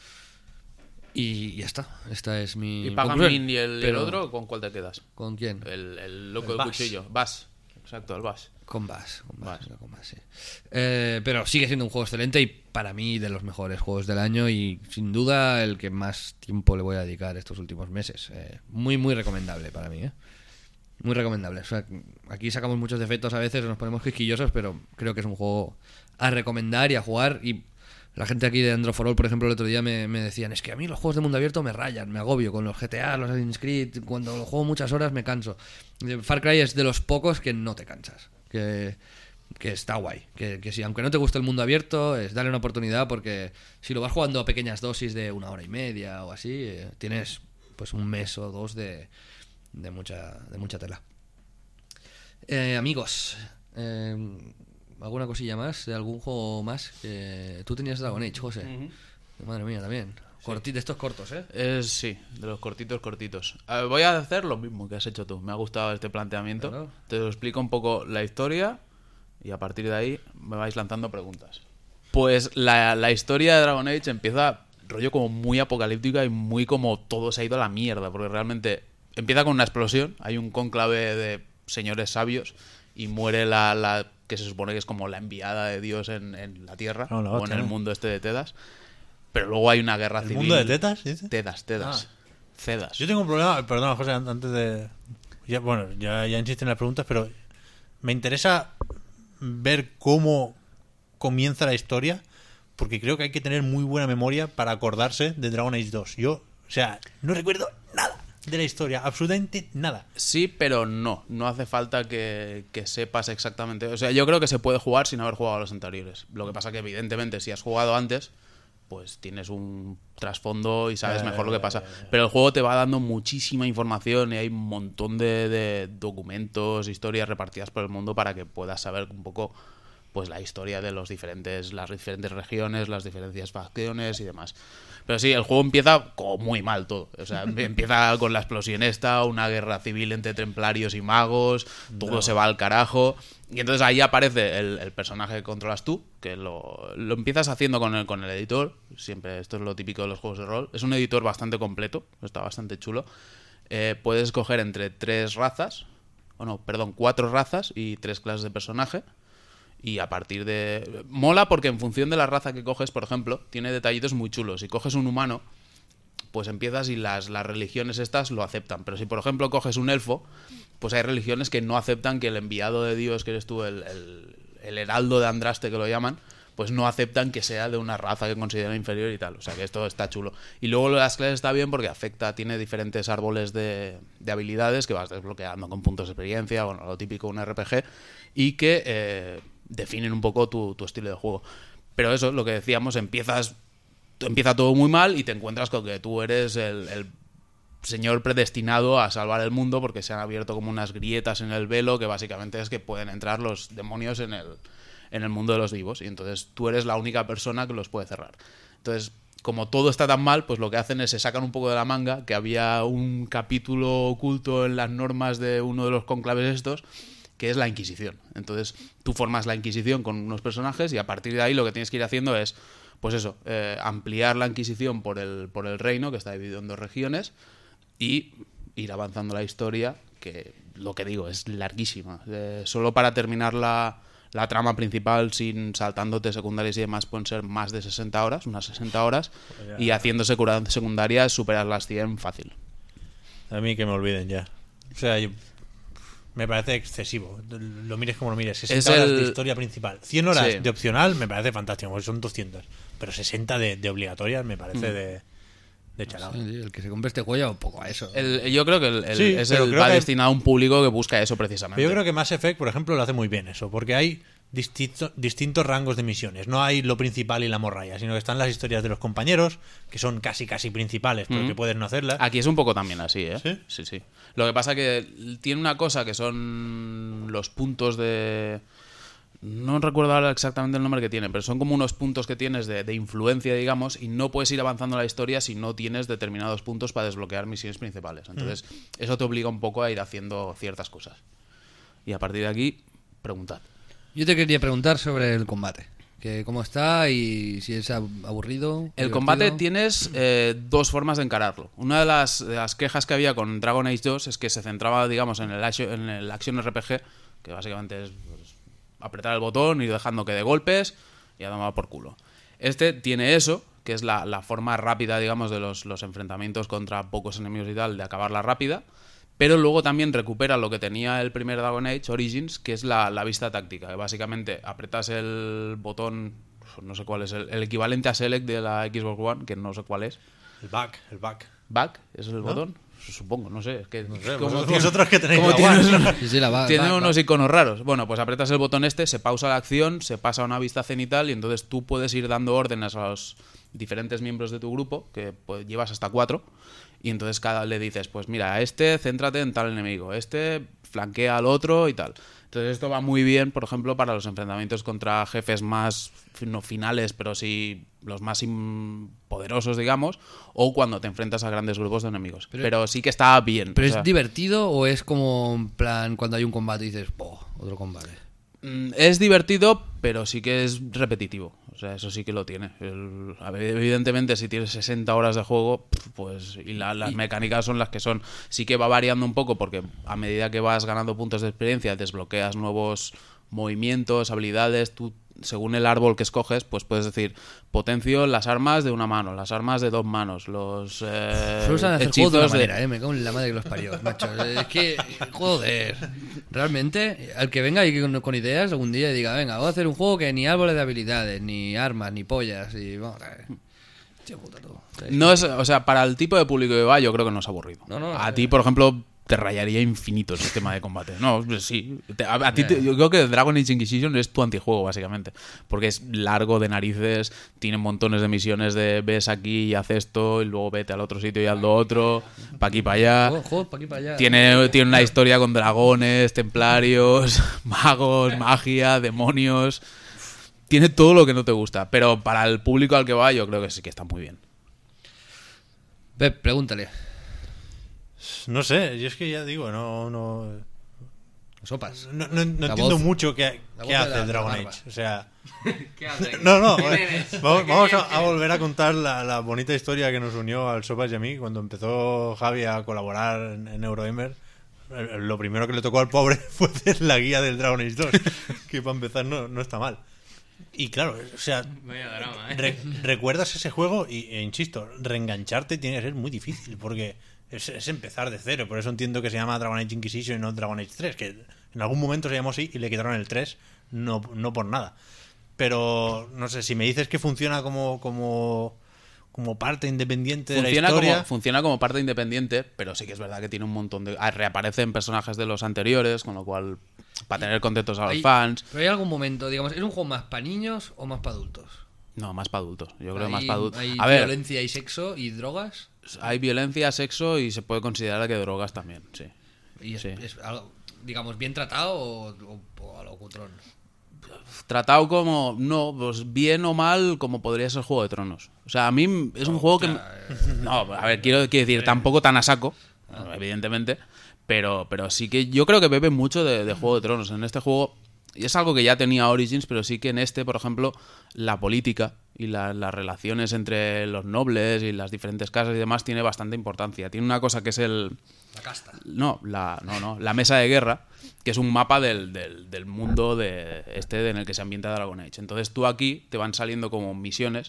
Y ya está. Esta es mi. ¿Y conclusión. Pagan y el, y el Pero, otro con cuál te quedas? ¿Con quién? El, el loco El del Bass. cuchillo. Bass. Exacto, el Bass. Con Bass. Con Bass, Bass. con Bass, sí. Eh, pero sigue siendo un juego excelente y para mí de los mejores juegos del año y sin duda el que más tiempo le voy a dedicar estos últimos meses. Eh, muy, muy recomendable para mí. ¿eh? Muy recomendable. O sea, aquí sacamos muchos defectos a veces, nos ponemos quisquillosos, pero creo que es un juego a recomendar y a jugar. Y la gente aquí de Android for All, por ejemplo, el otro día me, me decían, es que a mí los juegos de mundo abierto me rayan, me agobio con los G T A, los Assassin's Creed, cuando lo juego muchas horas me canso. Far Cry es de los pocos que no te cansas, que, que está guay, que, que si aunque no te guste el mundo abierto, es darle una oportunidad, porque si lo vas jugando a pequeñas dosis de una hora y media o así, eh, tienes pues un mes o dos de, de mucha de mucha tela. Eh, amigos, eh, ¿alguna cosilla más de algún juego más? Que tú tenías Dragon Age, José. Uh-huh. Madre mía, también. Sí. Corti- de estos cortos, ¿eh? Es, sí, de los cortitos, cortitos. A ver, voy a hacer lo mismo que has hecho tú. Me ha gustado este planteamiento. Claro. Te lo explico un poco la historia y a partir de ahí me vais lanzando preguntas. Pues la, la historia de Dragon Age empieza rollo como muy apocalíptica y muy como todo se ha ido a la mierda, porque realmente empieza con una explosión, hay un cónclave de señores sabios y muere la, la que se supone que es como la enviada de Dios en, en la Tierra, no, la o otra, en el mundo este de Tedas, pero luego hay una guerra ¿El civil. mundo de Tetas? ¿Dice? Tedas, Tedas. Ah. Cedas. Yo tengo un problema, perdona José, antes de... Ya, bueno, ya, ya insisten en las preguntas, pero me interesa ver cómo comienza la historia, porque creo que hay que tener muy buena memoria para acordarse de Dragon Age dos. Yo, o sea, no recuerdo nada de la historia, absolutamente nada. Sí, pero no, no hace falta que, que sepas exactamente. O sea, yo creo que se puede jugar sin haber jugado a los anteriores. Lo que pasa que evidentemente si has jugado antes, pues tienes un trasfondo y sabes mejor lo que pasa. Pero el juego te va dando muchísima información y hay un montón de, de documentos, historias repartidas por el mundo para que puedas saber un poco pues la historia de los diferentes, las diferentes regiones, las diferentes facciones y demás. Pero sí, el juego empieza como muy mal todo. O sea, empieza con la explosión esta, una guerra civil entre templarios y magos, todo no. se va al carajo. Y entonces ahí aparece el, el personaje que controlas tú, que lo, lo empiezas haciendo con el, con el editor. Siempre esto es lo típico de los juegos de rol. Es un editor bastante completo, está bastante chulo. Eh, puedes escoger entre tres razas, o no, perdón, cuatro razas y tres clases de personaje. Y a partir de... Mola porque en función de la raza que coges, por ejemplo, tiene detallitos muy chulos. Si coges un humano, pues empiezas y las, las religiones estas lo aceptan. Pero si, por ejemplo, coges un elfo, pues hay religiones que no aceptan que el enviado de Dios, que eres tú, el, el, el heraldo de Andraste, que lo llaman, pues no aceptan que sea de una raza que consideran inferior y tal. O sea que esto está chulo. Y luego lo de las clases está bien porque afecta, tiene diferentes árboles de, de habilidades que vas desbloqueando con puntos de experiencia, bueno, lo típico de un R P G, y que... Eh, definen un poco tu, tu estilo de juego. Pero eso, lo que decíamos, empiezas empieza todo muy mal y te encuentras con que tú eres el, el señor predestinado a salvar el mundo porque se han abierto como unas grietas en el velo que básicamente es que pueden entrar los demonios en el, en el mundo de los vivos y entonces tú eres la única persona que los puede cerrar. Entonces, como todo está tan mal, pues lo que hacen es se sacan un poco de la manga, que había un capítulo oculto en las normas de uno de los conclaves estos, que es la Inquisición. Entonces tú formas la Inquisición con unos personajes y a partir de ahí lo que tienes que ir haciendo es, pues eso, eh, ampliar la Inquisición por el, por el reino, que está dividido en dos regiones, y ir avanzando la historia, que lo que digo, es larguísima. Eh, solo para terminar la, la trama principal sin saltándote secundarias y demás pueden ser más de sesenta horas, unas sesenta horas, pues y haciendo secundarias superar las cien fácil. A mí que me olviden ya. O sea, yo... me parece excesivo. Lo mires como lo mires. sesenta es horas el... de historia principal. cien horas sí. de opcional me parece fantástico, porque son doscientas. Pero sesenta de, de obligatorias me parece mm. de, de chalado. Sí, el que se compre este juego un poco a eso. El, yo creo que el, el, sí, es el va que... destinado a un público que busca eso precisamente. Pero yo creo que Mass Effect, por ejemplo, lo hace muy bien eso. Porque hay distinto, distintos rangos de misiones. No hay lo principal y la morralla, sino que están las historias de los compañeros, que son casi casi principales, pero mm. que puedes no hacerlas. Aquí es un poco también así, ¿eh? Sí, sí, sí. Lo que pasa que tiene una cosa que son los puntos de... No recuerdo ahora exactamente el nombre que tiene, pero son como unos puntos que tienes de, de influencia, digamos, y no puedes ir avanzando la historia si no tienes determinados puntos para desbloquear misiones principales. Entonces, mm. eso te obliga un poco a ir haciendo ciertas cosas. Y a partir de aquí, preguntad. Yo te quería preguntar sobre el combate. Que cómo está y si es aburrido. El divertido. combate tienes eh, dos formas de encararlo. Una de las, de las quejas que había con Dragon Age dos es que se centraba, digamos, en el action, en el action R P G, que básicamente es pues, apretar el botón, ir dejando que dé golpes y a tomar por culo. Este tiene eso, que es la, la forma rápida, digamos, de los, los enfrentamientos contra pocos enemigos y tal, de acabarla rápida. Pero luego también recupera lo que tenía el primer Dragon Age Origins, que es la, la vista táctica, que básicamente apretas el botón, no sé cuál es, el, el equivalente a Select de la Xbox One, que no sé cuál es. El back, el back. ¿Back? ¿Es el ¿No? botón? Supongo, no sé. Es que No sé, como vosotros, tiene- vosotros que tenéis como la tienes One. una- Sí, sí, la va, Tiene va, unos va. iconos raros. Bueno, pues apretas el botón este, se pausa la acción, se pasa a una vista cenital y entonces tú puedes ir dando órdenes a los diferentes miembros de tu grupo, que pues, llevas hasta cuatro, y entonces cada le dices, pues mira, a este céntrate en tal enemigo, este flanquea al otro y tal. Entonces esto va muy bien, por ejemplo, para los enfrentamientos contra jefes más, no finales, pero sí los más im- poderosos, digamos, o cuando te enfrentas a grandes grupos de enemigos. Pero, Pero- sí que está bien. ¿Pero o sea, es divertido o es como en plan cuando hay un combate y dices, ¡boh! Otro combate? mm, es divertido, pero sí que es repetitivo. O sea, eso sí que lo tiene. El- a ver, evidentemente, si tienes sesenta horas de juego, pf, pues y la- las mecánicas son las que son. Sí que va variando un poco porque a medida que vas ganando puntos de experiencia, desbloqueas nuevos movimientos, habilidades. Tú, según el árbol que escoges, pues puedes decir, potencio las armas de una mano, las armas de dos manos, los eh, Solo saben hacer juegos de una hechizos de... manera, ¿eh? Me cago en la madre que los parió, macho. Es que, joder. Realmente, al que venga y con, con ideas algún día y diga, venga, voy a hacer un juego que ni árboles de habilidades, ni armas, ni pollas, y vamos a ver. Che puta todo. No es, o sea, para el tipo de público que va, yo creo que no es aburrido. No, no, a eh. ti, por ejemplo, te rayaría infinito el sistema de combate. No, pues sí. Te- a, a ti te- yo creo que Dragon Age Inquisition es tu antijuego, básicamente. Porque es largo de narices, tiene montones de misiones de ves aquí y haz esto, y luego vete al otro sitio y haz lo otro, pa' aquí, para allá. Juego, juego pa' aquí, pa' allá. Tiene, tiene una historia con dragones, templarios, magos, magia, demonios. Tiene todo lo que no te gusta. Pero para el público al que va, yo creo que sí que está muy bien. Pep, pregúntale. No sé, yo es que ya digo, no no Sopas. no, no- no La entiendo voz- mucho qué, la qué voz de hace la- el Dragon la barba. Age. O sea, ¿Qué hacen? no, no, ¿Qué bueno, nenes? vamos, vamos a, ¿Qué a volver a contar la, la bonita historia que nos unió al Sopas y a mí cuando empezó Javi a colaborar en, en Eurogamer. Eh, Lo primero que le tocó al pobre fue hacer la guía del Dragon Age dos, que para empezar no, no está mal. Y claro, o sea, Vaya drama, ¿eh? re- recuerdas ese juego y, e insisto, reengancharte tiene que ser muy difícil porque es, es empezar de cero. Por eso entiendo que se llama Dragon Age Inquisition y no Dragon Age tres, que en algún momento se llamó así y le quitaron el tres, no, no por nada. Pero no sé, si me dices que funciona como como, como parte independiente de Funciona la historia, como, funciona como parte independiente, pero sí que es verdad que tiene un montón de... ah, reaparecen personajes de los anteriores, con lo cual, para tener contentos a los Hay- fans... Pero hay algún momento, digamos, ¿es un juego más para niños o más para adultos? No, más para adultos. Yo creo Hay- más para adultos. Hay A ver, violencia y sexo y drogas. hay violencia, sexo y se puede considerar que drogas también, sí. Y es, Sí. es algo, digamos, bien tratado o, o- o a lo cutrón. Tratado como, no, pues bien o mal, como podría ser Juego de Tronos. O sea, a mí es un juego que... No, a ver, quiero, quiero decir, tampoco tan a saco, evidentemente, pero, pero sí que yo creo que bebe mucho de, de Juego de Tronos. En este juego, y es algo que ya tenía Origins, pero sí que en este, por ejemplo, la política y la- las relaciones entre los nobles y las diferentes casas y demás tiene bastante importancia. Tiene una cosa que es el... La casta. No, la, no, no, la mesa de guerra, que es un mapa del, del, del mundo de este en el que se ambienta Dragon Age. Entonces tú aquí te van saliendo como misiones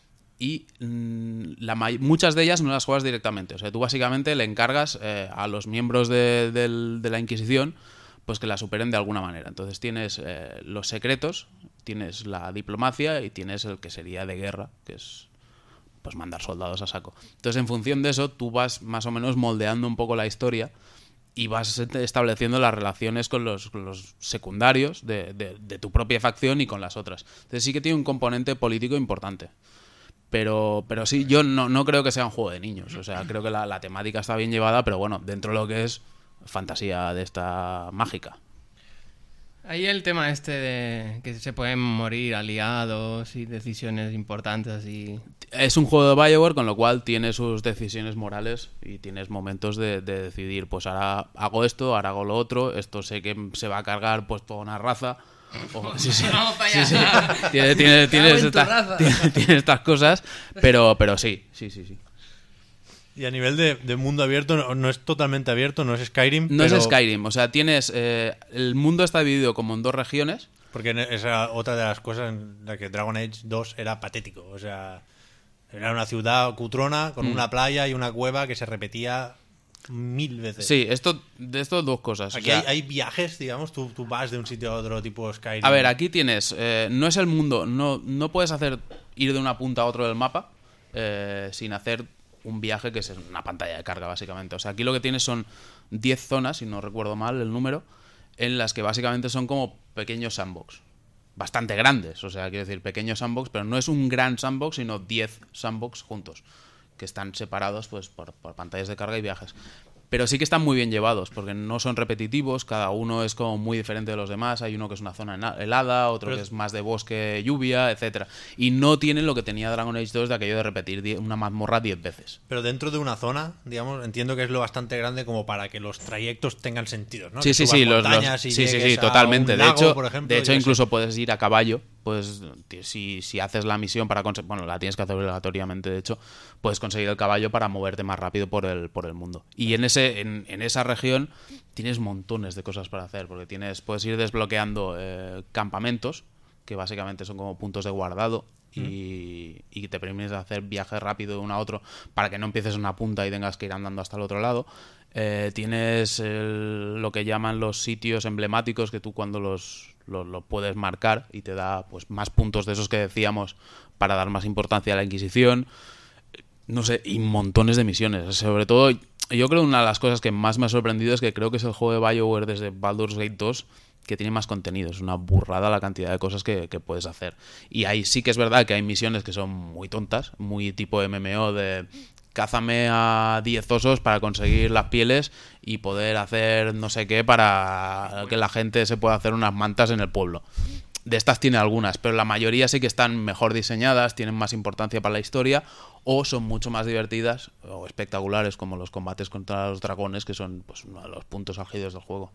y mm, la may- muchas de ellas no las juegas directamente. O sea, tú básicamente le encargas eh, a los miembros de, del- de la Inquisición pues que la superen de alguna manera. Entonces tienes eh, los secretos, tienes la diplomacia y tienes el que sería de guerra, que es pues mandar soldados a saco. Entonces, en función de eso, tú vas más o menos moldeando un poco la historia y vas estableciendo las relaciones con los, con los secundarios de, de- de tu propia facción y con las otras. Entonces sí que tiene un componente político importante. Pero, pero sí, yo no, no creo que sea un juego de niños. O sea, creo que la, la temática está bien llevada, pero bueno, dentro de lo que es fantasía de esta mágica. Ahí el tema este de que se pueden morir aliados y decisiones importantes así. Es un juego de BioWare, con lo cual tiene sus decisiones morales y tienes momentos de, de decidir, pues ahora hago esto, ahora hago lo otro, esto sé que se va a cargar pues toda una raza. O- sí, sí, Vamos para sí, allá. sí. Tiene, tiene, tienes en tu esta- raza. tiene- tiene estas cosas, pero, pero sí, sí, sí, sí. y a nivel de, de mundo abierto no, no es totalmente abierto, no es Skyrim, No pero- es Skyrim, o sea, tienes... eh, el mundo está dividido como en dos regiones. Porque esa era otra de las cosas en la que Dragon Age dos era patético. O sea, era una ciudad cutrona con Mm. una playa y una cueva que se repetía mil veces. Sí, esto, de esto dos cosas. Aquí O sea, hay, hay viajes, digamos, tú, tú vas de un sitio a otro tipo Skyrim. a ver, aquí tienes, eh, no es el mundo, no, no puedes hacer ir de una punta a otro del mapa eh, sin hacer un viaje que es una pantalla de carga, básicamente. O sea, aquí lo que tienes son diez zonas, si no recuerdo mal el número, en las que básicamente son como pequeños sandbox. Bastante grandes, o sea, quiero decir, pequeños sandbox, pero no es un gran sandbox, sino diez sandbox juntos, que están separados pues por, por pantallas de carga y viajes. Pero sí que están muy bien llevados, porque no son repetitivos, cada uno es como muy diferente de los demás. Hay uno que es una zona helada, otro Pero... que es más de bosque, lluvia, etcétera. Y no tienen lo que tenía Dragon Age dos de aquello de repetir die- una mazmorra diez veces. Pero dentro de una zona, digamos, entiendo que es lo bastante grande como para que los trayectos tengan sentido, ¿no? Sí, Que sí, subas sí, los, montañas los- y sí, sí, llegues sí, a totalmente. un De lago, hecho, por ejemplo, de hecho yo qué incluso sé. puedes ir a caballo, pues t- si, si haces la misión para conseguir, bueno, la tienes que hacer obligatoriamente, de hecho, puedes conseguir el caballo para moverte más rápido por el, por el mundo. Y en ese, en, en esa región tienes montones de cosas para hacer, porque tienes, puedes ir desbloqueando eh, campamentos, que básicamente son como puntos de guardado. Y, y te permite hacer viajes rápido de uno a otro para que no empieces en una punta y tengas que ir andando hasta el otro lado. Eh, tienes el- lo que llaman los sitios emblemáticos, que tú cuando los, los, los puedes marcar y te da pues más puntos de esos que decíamos para dar más importancia a la Inquisición. No sé, y montones de misiones. Sobre todo, yo creo que una de las cosas que más me ha sorprendido es que creo que es el juego de BioWare desde Baldur's Gate dos que tiene más contenido. Es una burrada la cantidad de cosas que, que puedes hacer. Y ahí sí que es verdad que hay misiones que son muy tontas, muy tipo M M O de cázame a diez osos para conseguir las pieles y poder hacer no sé qué para que la gente se pueda hacer unas mantas en el pueblo. De estas tiene algunas, pero la mayoría sí que están mejor diseñadas, tienen más importancia para la historia o son mucho más divertidas o espectaculares, como los combates contra los dragones, que son pues uno de los puntos álgidos del juego.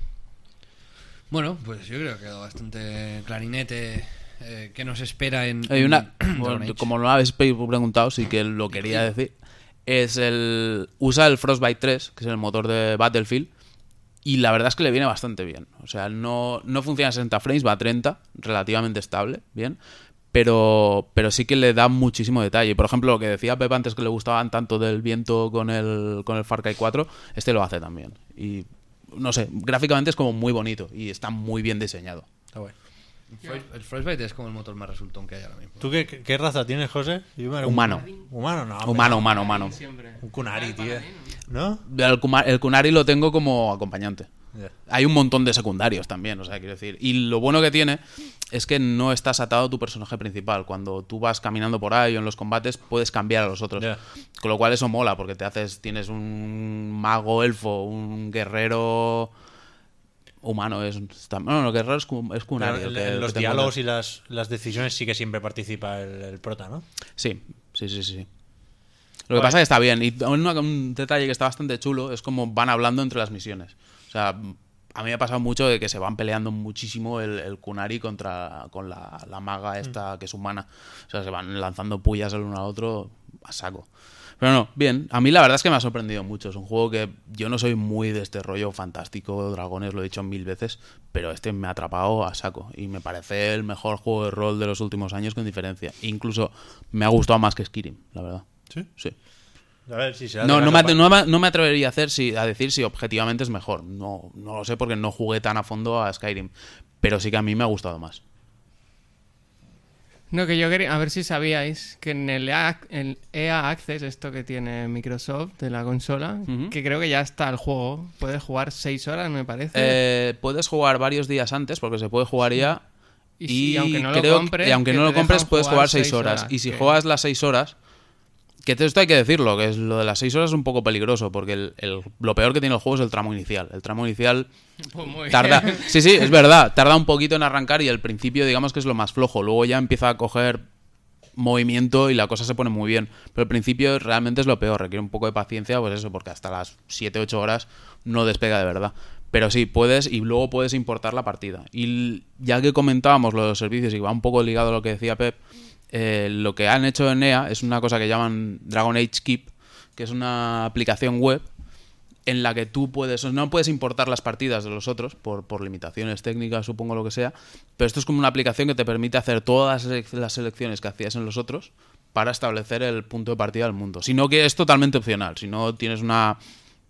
Bueno, pues yo creo que ha quedado bastante clarinete eh, qué nos espera en... Hay una, en bueno, Dragon Age. como lo habéis preguntado, sí que lo quería decir. Es el usa el Frostbite tres, que es el motor de Battlefield, y la verdad es que le viene bastante bien. O sea, no, no funciona a sesenta frames, va a treinta, relativamente estable, bien. Pero, pero sí que le da muchísimo detalle. Por ejemplo, lo que decía Pep antes, que le gustaban tanto del viento con el, con el Far Cry cuatro, este lo hace también. Y no sé, gráficamente es como muy bonito y está muy bien diseñado. Está guay. El Frostbite es como el motor más resultón que hay ahora mismo. ¿Tú qué, qué raza tienes, José? Yo me- Humano. Humano, no. hombre. Humano, humano, humano. Siempre. Un Kunari, tío. ¿No? El, Kuma- el Kunari lo tengo como acompañante. Ya. Hay un montón de secundarios también, o sea, quiero decir. Y lo bueno que tiene es que no estás atado a tu personaje principal. Cuando tú vas caminando por ahí o en los combates, puedes cambiar a los otros. Ya. Con lo cual eso mola, porque te haces, tienes un mago elfo, un guerrero humano. Es, está- no, no, el guerrero es, cu- es Kunari. Claro, el en- que- en el los que te diálogos encuentras. y las, las decisiones sí que siempre participa el, el prota, ¿no? Sí, sí, sí, sí. Lo que pasa es que está bien. Y un, un detalle que está bastante chulo es como van hablando entre las misiones. O sea, a mí me ha pasado mucho de que se van peleando muchísimo el, el Kunari contra con la, la maga esta que es humana. O sea, se van lanzando pullas el uno al otro a saco. Pero no, bien. A mí la verdad es que me ha sorprendido mucho. Es un juego que yo no soy muy de este rollo fantástico, dragones, lo he dicho mil veces, pero este me ha atrapado a saco. Y me parece el mejor juego de rol de los últimos años con diferencia. Incluso me ha gustado más que Skyrim, la verdad. Sí. Sí. A ver si será No, de no, casa me, pa- no, me, no me atrevería a, hacer si, a decir si objetivamente es mejor. No, no lo sé porque no jugué tan a fondo a Skyrim. Pero sí que a mí me ha gustado más. No, que yo quería, a ver si sabíais que en el E A, el E A Access, esto que tiene Microsoft de la consola, Ujú. que creo que ya está el juego, puedes jugar seis horas, me parece. Eh, puedes jugar varios días antes porque se puede jugar ya. Y si- aunque no lo creo compres, y aunque que no te lo compres, dejan puedes jugar jugar seis seis horas. horas, Y si que- juegas las seis horas, que esto hay que decirlo, que es lo de las seis horas es un poco peligroso porque el, el- lo peor que tiene el juego es el tramo inicial. El tramo inicial Pues muy tarda, bien. sí, sí, es verdad, tarda un poquito en arrancar y el principio digamos que es lo más flojo. Luego ya empieza a coger movimiento y la cosa se pone muy bien. Pero el principio realmente es lo peor, requiere un poco de paciencia, pues eso, porque hasta las siete ocho horas no despega de verdad. Pero sí, puedes y luego puedes importar la partida. Y l- ya que comentábamos lo de los servicios y va un poco ligado a lo que decía Pep, eh, lo que han hecho en E A es una cosa que llaman Dragon Age Keep, que es una aplicación web en la que tú puedes, o sea, no puedes importar las partidas de los otros por, por limitaciones técnicas, supongo lo que sea, pero esto es como una aplicación que te permite hacer todas las selec- las selecciones que hacías en los otros para establecer el punto de partida del mundo. Sino que es totalmente opcional, si no tienes una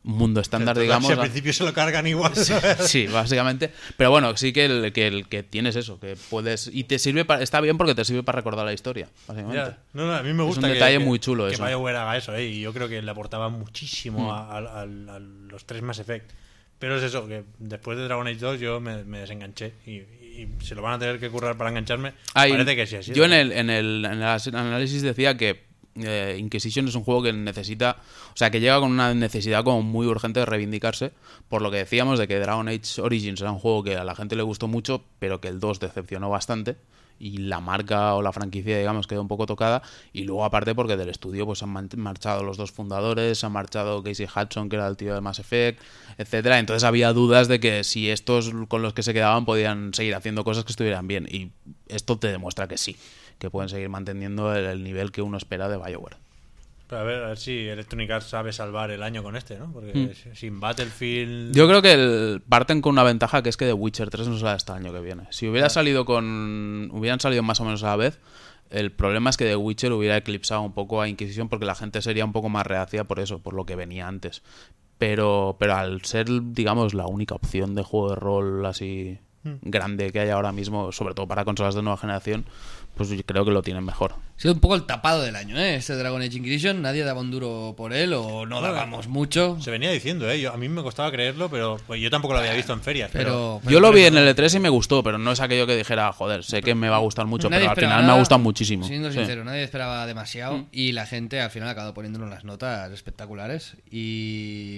mundo estándar, Total, digamos. si al principio se lo cargan igual. Sí, básicamente. Pero bueno, sí que el, que el que tienes eso, que puedes. Y te sirve para, está bien porque te sirve para recordar la historia, básicamente. Ya. No, no, a mí me Es gusta un que, detalle que- muy chulo que eso. BioWare haga eso, ¿eh? Y yo creo que le aportaba muchísimo Mm. a, a- a- a los tres Mass Effect. Pero es eso, que después de Dragon Age dos yo me, me desenganché y, y se lo van a tener que currar para engancharme. Hay- Parece que sí así. Yo en el, en, el, en el análisis decía que eh, Inquisition es un juego que necesita, o sea, que llega con una necesidad como muy urgente de reivindicarse, por lo que decíamos de que Dragon Age Origins era un juego que a la gente le gustó mucho, pero que el dos decepcionó bastante y la marca o la franquicia, digamos, quedó un poco tocada. Y luego, aparte, porque del estudio pues han man- marchado los dos fundadores, han marchado Casey Hudson, que era el tío de Mass Effect, etcétera. Entonces había dudas de que si estos con los que se quedaban podían seguir haciendo cosas que estuvieran bien. Y esto te demuestra que sí, que pueden seguir manteniendo el, el nivel que uno espera de BioWare. Pero a ver, a ver si Electronic Arts sabe salvar el año con este, ¿no? Porque Mm. sin Battlefield... Yo creo que el- parten con una ventaja, que es que The Witcher tres no sale hasta el año que viene. Si hubiera salido con hubieran salido más o menos a la vez, el problema es que The Witcher hubiera eclipsado un poco a Inquisition, porque la gente sería un poco más reacia por eso, por lo que venía antes. Pero, pero al ser, digamos, la única opción de juego de rol así grande que hay ahora mismo, sobre todo para consolas de nueva generación, pues yo creo que lo tienen mejor. Ha sido un poco el tapado del año, ¿eh? Este Dragon Age Inquisition. Nadie daba un duro por él o no dábamos mucho. Se venía diciendo, ¿eh? Yo, a mí me costaba creerlo, pero pues, yo tampoco lo había visto en ferias. Pero, Pero, pero Yo lo por vi eso- en el E tres y me gustó, pero no es aquello que dijera, joder, sé que me va a gustar mucho, Nadie pero al esperaba final me ha nada, gustado muchísimo. Siendo Sí. sincero, nadie esperaba demasiado y la gente al final ha acabado poniéndonos las notas espectaculares. Y,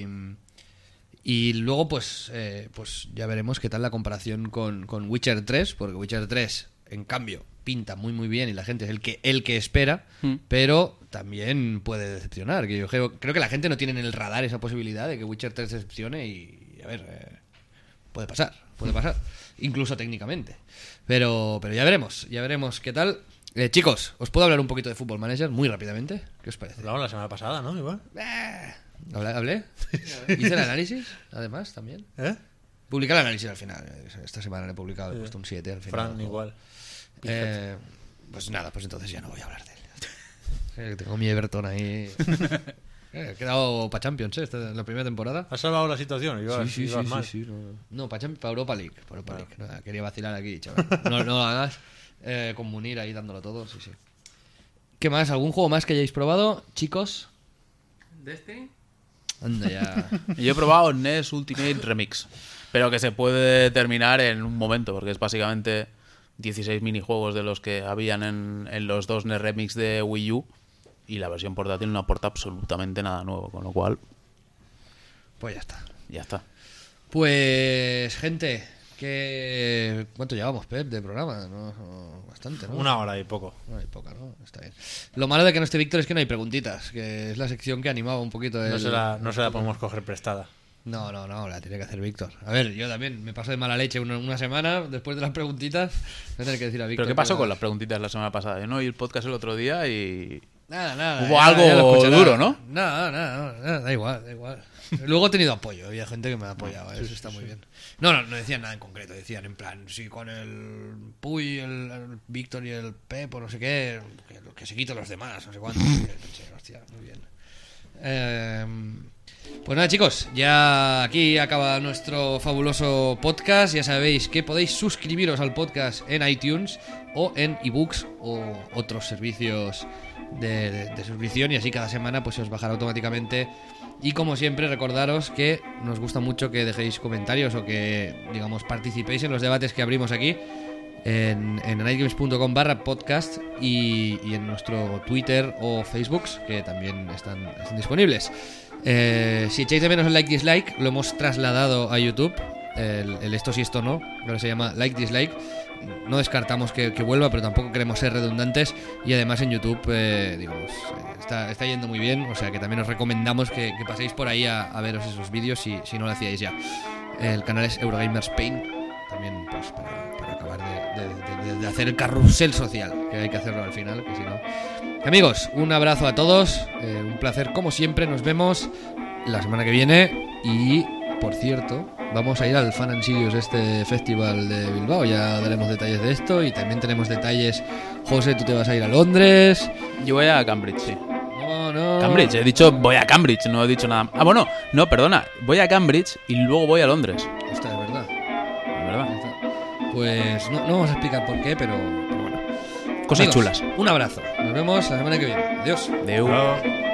y luego, pues, eh, pues ya veremos qué tal la comparación con, con Witcher tres, porque Witcher tres, en cambio, pinta muy muy bien y la gente es el que, el que espera, Mm. pero también puede decepcionar. Que yo creo, creo que la gente no tiene en el radar esa posibilidad de que Witcher tres decepcione y, a ver, eh, puede pasar, puede pasar, incluso técnicamente. Pero, pero ya veremos, ya veremos qué tal. Eh, chicos, ¿os puedo hablar un poquito de Football Manager muy rápidamente? ¿Qué os parece? hablamos la semana pasada, ¿no? Igual. Eh, ¿Hablé? ¿Hablé? ¿Hice el análisis? Además, también. ¿Eh? Publiqué el análisis al final. Esta semana le he publicado, he puesto un siete al final. Fran, igual. Eh, pues nada, pues entonces ya no voy a hablar de él. Eh, Tengo mi Everton ahí. Eh, he quedado para Champions, ¿eh? Esta es la primera temporada. ¿Has salvado la situación? Ibas, Sí, sí, ibas sí, mal. sí, sí, no, no para Europa League. Para Europa League. Nada, quería vacilar aquí, chaval. No, no lo hagas. Eh, con Munir ahí dándolo todo, sí, sí. ¿Qué más? ¿Algún juego más que hayáis probado, chicos? ¿Destiny? Anda ya. Yo he probado N E S Ultimate Remix, pero que se puede terminar en un momento, porque es básicamente dieciséis minijuegos de los que habían en, en los dos N E S Remix de Wii U, y la versión portátil no aporta absolutamente nada nuevo, con lo cual Pues ya está. ya está. Pues, gente, que ¿cuánto llevamos, Pep, de programa? No, bastante, ¿no? Una hora y poco. No hay poca, ¿no? Está bien. Lo malo de que no esté Víctor es que no hay preguntitas, que es la sección que animaba un poquito el... No se, la, no se la podemos coger prestada. No, no, no, la tiene que hacer Víctor. A ver, yo también me paso de mala leche una, una semana después de las preguntitas. Voy a tener que decir a Víctor. ¿Pero qué pasó que con la- las preguntitas la semana pasada? Yo no oí el podcast el otro día y... Nada, nada. Hubo ya- algo ya lo escuchará. duro, ¿no? Nada, nada, nada, da igual, da igual. Luego he tenido apoyo, había gente que me ha apoyado, eso está muy bien. No, no, no decían nada en concreto, decían en plan, sí, con el Puy, el, el Víctor y el Pep o no sé qué, que, que se quiten los demás, no sé cuánto. Y pensé, hostia, muy bien. Eh, pues nada, chicos, ya aquí acaba nuestro fabuloso podcast. Ya sabéis que podéis suscribiros al podcast en iTunes o en ebooks o otros servicios de, de- de suscripción, y así cada semana pues se os bajará automáticamente. Y como siempre, recordaros que nos gusta mucho que dejéis comentarios o que, digamos, participéis en los debates que abrimos aquí en, en nightgames.com barra podcast y, y en nuestro Twitter o Facebook, que también están, están disponibles. Eh, si echáis de menos el like dislike, lo hemos trasladado a YouTube. El, el esto sí, esto no. Ahora se llama like dislike. No descartamos que, que vuelva, pero tampoco queremos ser redundantes. Y además en YouTube, eh, digamos, eh, está, está yendo muy bien. O sea que también os recomendamos que, que paséis por ahí a, a veros esos vídeos si, si no lo hacíais ya. El canal es Eurogamer Spain. También pues para, para acabar de, de- de- de hacer el carrusel social, que hay que hacerlo al final, que si no... Amigos, un abrazo a todos. eh, un placer como siempre. Nos vemos la semana que viene. Y, por cierto, vamos a ir al Fan and Sirius, este festival de Bilbao. Ya daremos detalles de esto. Y también tenemos detalles. José, tú te vas a ir a Londres. Yo voy a Cambridge, sí. No, no. Cambridge. He dicho voy a Cambridge, no he dicho nada. Ah, bueno, no, perdona. Voy a Cambridge y luego voy a Londres. Hostia, es verdad. Es verdad. Pues no, no vamos a explicar por qué, pero, pero bueno. Cosas Amigos, chulas. Un abrazo. Nos vemos la semana que viene. Adiós. Deu. Chao.